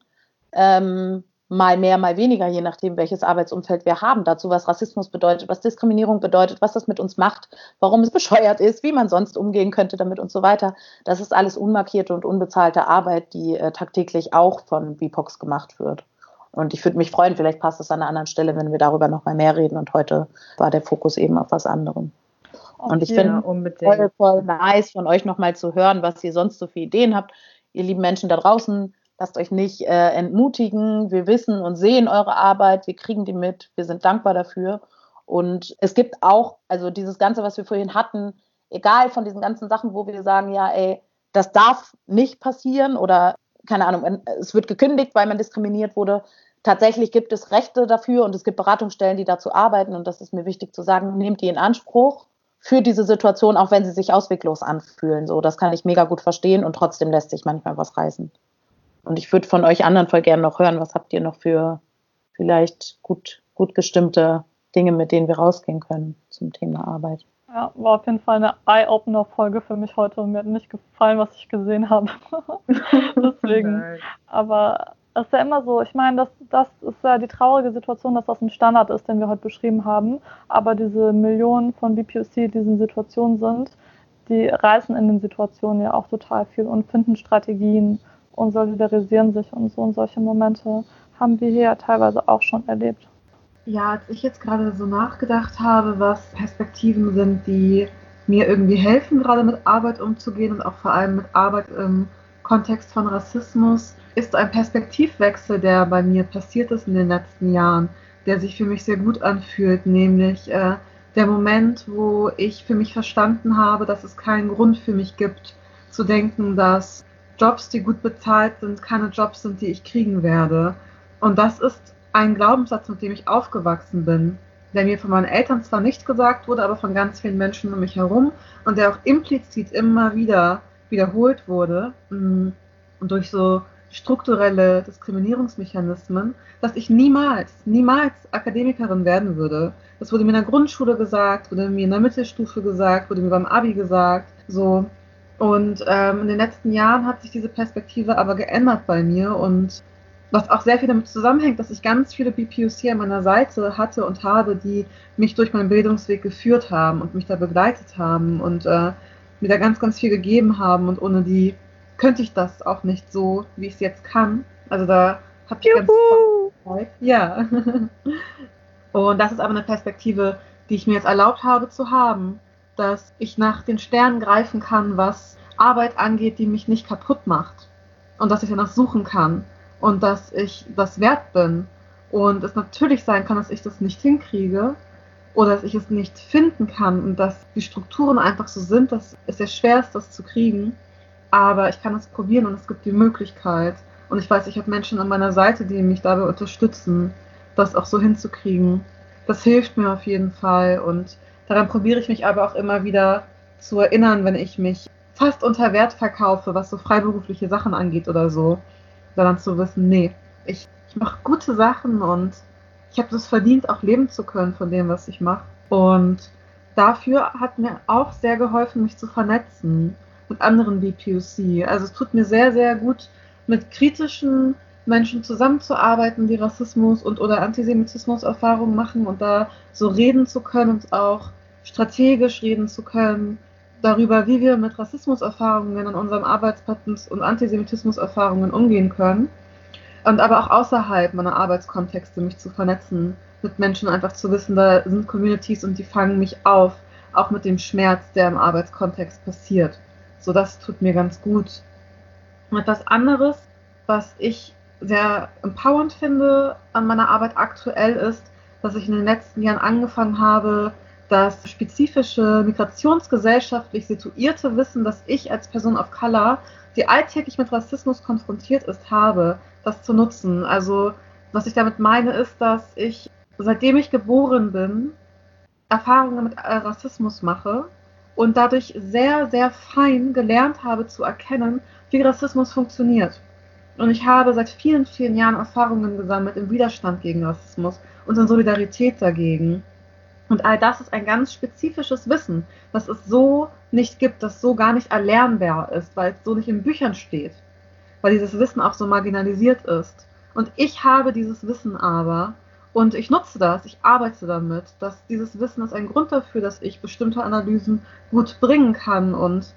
mal mehr, mal weniger, je nachdem, welches Arbeitsumfeld wir haben. Dazu, was Rassismus bedeutet, was Diskriminierung bedeutet, was das mit uns macht, warum es bescheuert ist, wie man sonst umgehen könnte damit und so weiter. Das ist alles unmarkierte und unbezahlte Arbeit, die tagtäglich auch von BIPOCs gemacht wird. Und ich würde mich freuen, vielleicht passt es an einer anderen Stelle, wenn wir darüber noch mal mehr reden. Und heute war der Fokus eben auf was anderem. Und ich finde voll nice von euch noch mal zu hören, was ihr sonst so für Ideen habt. Ihr lieben Menschen da draußen, lasst euch nicht entmutigen. Wir wissen und sehen eure Arbeit, wir kriegen die mit, wir sind dankbar dafür. Und es gibt auch, also dieses Ganze, was wir vorhin hatten, egal von diesen ganzen Sachen, wo wir sagen, ja, ey, das darf nicht passieren oder keine Ahnung, es wird gekündigt, weil man diskriminiert wurde. Tatsächlich gibt es Rechte dafür und es gibt Beratungsstellen, die dazu arbeiten und das ist mir wichtig zu sagen, nehmt die in Anspruch für diese Situation, auch wenn sie sich ausweglos anfühlen. So, das kann ich mega gut verstehen und trotzdem lässt sich manchmal was reißen. Und ich würde von euch anderen voll gerne noch hören, was habt ihr noch für vielleicht gut gestimmte Dinge, mit denen wir rausgehen können zum Thema Arbeit. Ja, war auf jeden Fall eine Eye-Opener-Folge für mich heute und mir hat nicht gefallen, was ich gesehen habe. Deswegen. Aber es ist ja immer so, ich meine, das ist ja die traurige Situation, dass das ein Standard ist, den wir heute beschrieben haben. Aber diese Millionen von BPOC, die in diesen Situationen sind, die reißen in den Situationen ja auch total viel und finden Strategien und solidarisieren sich und so. Und solche Momente haben wir hier ja teilweise auch schon erlebt. Ja, als ich jetzt gerade so nachgedacht habe, was Perspektiven sind, die mir irgendwie helfen, gerade mit Arbeit umzugehen und auch vor allem mit Arbeit im Kontext von Rassismus, ist ein Perspektivwechsel, der bei mir passiert ist in den letzten Jahren, der sich für mich sehr gut anfühlt, nämlich der Moment, wo ich für mich verstanden habe, dass es keinen Grund für mich gibt, zu denken, dass Jobs, die gut bezahlt sind, keine Jobs sind, die ich kriegen werde. Und das ist ein Glaubenssatz, mit dem ich aufgewachsen bin, der mir von meinen Eltern zwar nicht gesagt wurde, aber von ganz vielen Menschen um mich herum und der auch implizit immer wieder wiederholt wurde und durch so strukturelle Diskriminierungsmechanismen, dass ich niemals Akademikerin werden würde. Das wurde mir in der Grundschule gesagt, wurde mir in der Mittelstufe gesagt, wurde mir beim Abi gesagt, so. Und in den letzten Jahren hat sich diese Perspektive aber geändert bei mir und was auch sehr viel damit zusammenhängt, dass ich ganz viele BPOC an meiner Seite hatte und habe, die mich durch meinen Bildungsweg geführt haben und mich da begleitet haben und mir da ganz, ganz viel gegeben haben und ohne die könnte ich das auch nicht so, wie ich es jetzt kann. Also da Hab ich ganz gefreut. Ja. Und das ist aber eine Perspektive, die ich mir jetzt erlaubt habe zu haben, dass ich nach den Sternen greifen kann, was Arbeit angeht, die mich nicht kaputt macht. Und dass ich danach suchen kann. Und dass ich das wert bin. Und es natürlich sein kann, dass ich das nicht hinkriege oder dass ich es nicht finden kann und dass die Strukturen einfach so sind, dass es sehr schwer ist, das zu kriegen. Aber ich kann es probieren und es gibt die Möglichkeit. Und ich weiß, ich habe Menschen an meiner Seite, die mich dabei unterstützen, das auch so hinzukriegen. Das hilft mir auf jeden Fall und daran probiere ich mich aber auch immer wieder zu erinnern, wenn ich mich fast unter Wert verkaufe, was so freiberufliche Sachen angeht oder so. Daran zu wissen, nee, ich mache gute Sachen und ich habe es verdient, auch leben zu können von dem, was ich mache. Und dafür hat mir auch sehr geholfen, mich zu vernetzen mit anderen BPOC. Also es tut mir sehr, sehr gut, mit kritischen Menschen zusammenzuarbeiten, die Rassismus und oder Antisemitismus-Erfahrungen machen und da so reden zu können und auch strategisch reden zu können darüber, wie wir mit Rassismuserfahrungen in unserem Arbeitsplatz und Antisemitismuserfahrungen umgehen können. Und aber auch außerhalb meiner Arbeitskontexte mich zu vernetzen, mit Menschen einfach zu wissen, da sind Communities und die fangen mich auf, auch mit dem Schmerz, der im Arbeitskontext passiert. So, das tut mir ganz gut. Und etwas anderes, was ich sehr empowernd finde an meiner Arbeit aktuell ist, dass ich in den letzten Jahren angefangen habe, das spezifische migrationsgesellschaftlich situierte Wissen, das ich als Person of Color, die alltäglich mit Rassismus konfrontiert ist, habe, das zu nutzen. Also, was ich damit meine, ist, dass ich, seitdem ich geboren bin, Erfahrungen mit Rassismus mache und dadurch sehr, sehr fein gelernt habe zu erkennen, wie Rassismus funktioniert. Und ich habe seit vielen, vielen Jahren Erfahrungen gesammelt im Widerstand gegen Rassismus und in Solidarität dagegen. Und all das ist ein ganz spezifisches Wissen, das es so nicht gibt, das so gar nicht erlernbar ist, weil es so nicht in Büchern steht, weil dieses Wissen auch so marginalisiert ist. Und ich habe dieses Wissen aber und ich nutze das, ich arbeite damit, dass dieses Wissen ist ein Grund dafür, dass ich bestimmte Analysen gut bringen kann und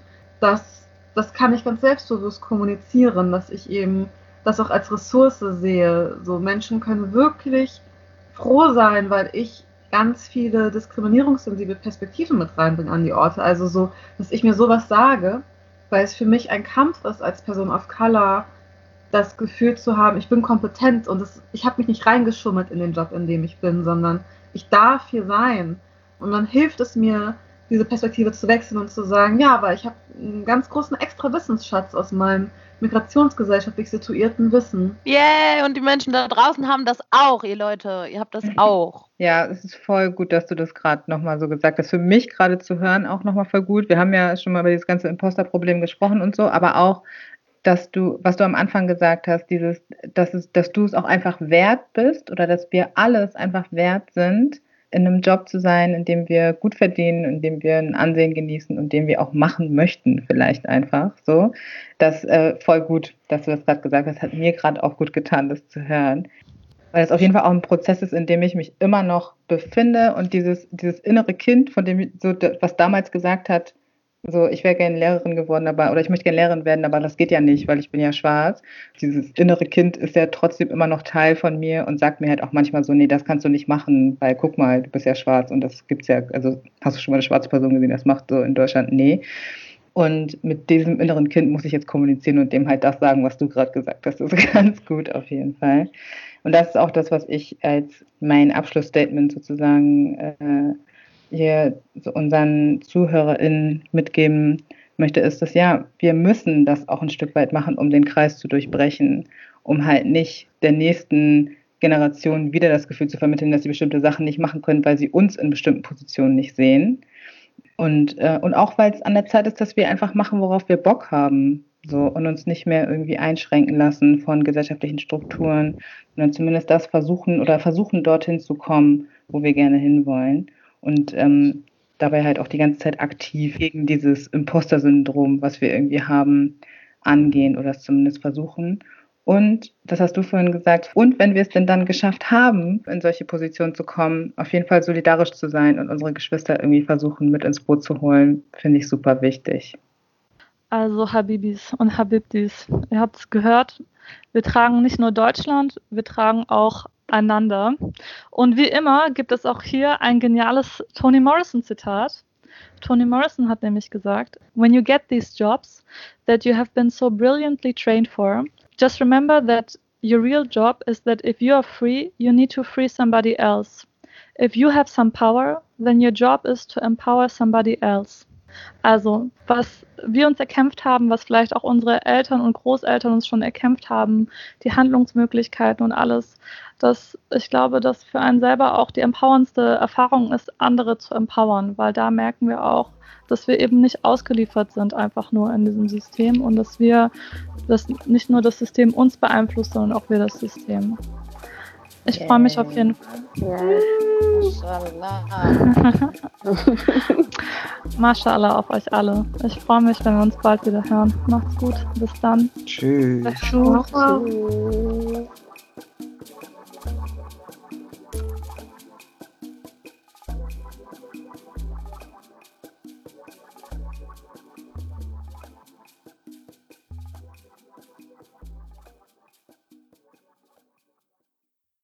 das kann ich ganz selbstbewusst kommunizieren, dass ich eben das auch als Ressource sehe. So Menschen können wirklich froh sein, weil ich ganz viele diskriminierungssensible Perspektiven mit reinbringe an die Orte. Also so, dass ich mir sowas sage, weil es für mich ein Kampf ist, als Person of Color das Gefühl zu haben, ich bin kompetent und ich habe mich nicht reingeschummelt in den Job, in dem ich bin, sondern ich darf hier sein. Und dann hilft es mir, diese Perspektive zu wechseln und zu sagen, ja, aber ich habe einen ganz großen extra Wissensschatz aus meinem migrationsgesellschaftlich situierten Wissen. Yeah, und die Menschen da draußen haben das auch, ihr Leute. Ihr habt das auch. Ja, es ist voll gut, dass du das gerade nochmal so gesagt hast. Für mich gerade zu hören auch nochmal voll gut. Wir haben ja schon mal über dieses ganze Imposter-Problem gesprochen und so, aber auch, dass du, was du am Anfang gesagt hast, dass du es auch einfach wert bist oder dass wir alles einfach wert sind, in einem Job zu sein, in dem wir gut verdienen, in dem wir ein Ansehen genießen und den wir auch machen möchten, vielleicht einfach so. Das voll gut, dass du das gerade gesagt hast, hat mir gerade auch gut getan, das zu hören. Weil es auf jeden Fall auch ein Prozess ist, in dem ich mich immer noch befinde und dieses innere Kind, von dem so was damals gesagt hat, so ich wäre gerne Lehrerin geworden, oder ich möchte gerne Lehrerin werden, aber das geht ja nicht, weil ich bin ja schwarz. Dieses innere Kind ist ja trotzdem immer noch Teil von mir und sagt mir halt auch manchmal so, nee, das kannst du nicht machen, weil guck mal, du bist ja schwarz und das gibt's ja, also hast du schon mal eine schwarze Person gesehen, das macht so in Deutschland, nee. Und mit diesem inneren Kind muss ich jetzt kommunizieren und dem halt das sagen, was du gerade gesagt hast. Das ist ganz gut auf jeden Fall. Und das ist auch das, was ich als mein Abschlussstatement sozusagen hier so unseren ZuhörerInnen mitgeben möchte, ist, dass ja, wir müssen das auch ein Stück weit machen, um den Kreis zu durchbrechen, um halt nicht der nächsten Generation wieder das Gefühl zu vermitteln, dass sie bestimmte Sachen nicht machen können, weil sie uns in bestimmten Positionen nicht sehen. Und auch, weil es an der Zeit ist, dass wir einfach machen, worauf wir Bock haben. So, und uns nicht mehr irgendwie einschränken lassen von gesellschaftlichen Strukturen, sondern zumindest das versuchen dorthin zu kommen, wo wir gerne hinwollen. Und dabei halt auch die ganze Zeit aktiv gegen dieses Imposter-Syndrom, was wir irgendwie haben, angehen oder es zumindest versuchen. Und, das hast du vorhin gesagt, und wenn wir es denn dann geschafft haben, in solche Positionen zu kommen, auf jeden Fall solidarisch zu sein und unsere Geschwister irgendwie versuchen, mit ins Boot zu holen, finde ich super wichtig. Also Habibis und Habibdis, ihr habt es gehört, wir tragen nicht nur Deutschland, wir tragen auch einander. Und wie immer gibt es auch hier ein geniales Toni Morrison-Zitat. Toni Morrison hat nämlich gesagt, "When you get these jobs that you have been so brilliantly trained for, just remember that your real job is that if you are free, you need to free somebody else. If you have some power, then your job is to empower somebody else." Also, was wir uns erkämpft haben, was vielleicht auch unsere Eltern und Großeltern uns schon erkämpft haben, die Handlungsmöglichkeiten und alles, ich glaube, dass für einen selber auch die empowerndste Erfahrung ist, andere zu empowern, weil da merken wir auch, dass wir eben nicht ausgeliefert sind einfach nur in diesem System und dass nicht nur das System uns beeinflusst, sondern auch wir das System. Ich freue mich auf jeden Fall. Mashallah auf euch alle. Ich freue mich, wenn wir uns bald wieder hören. Macht's gut. Bis dann. Tschüss. Tschüss.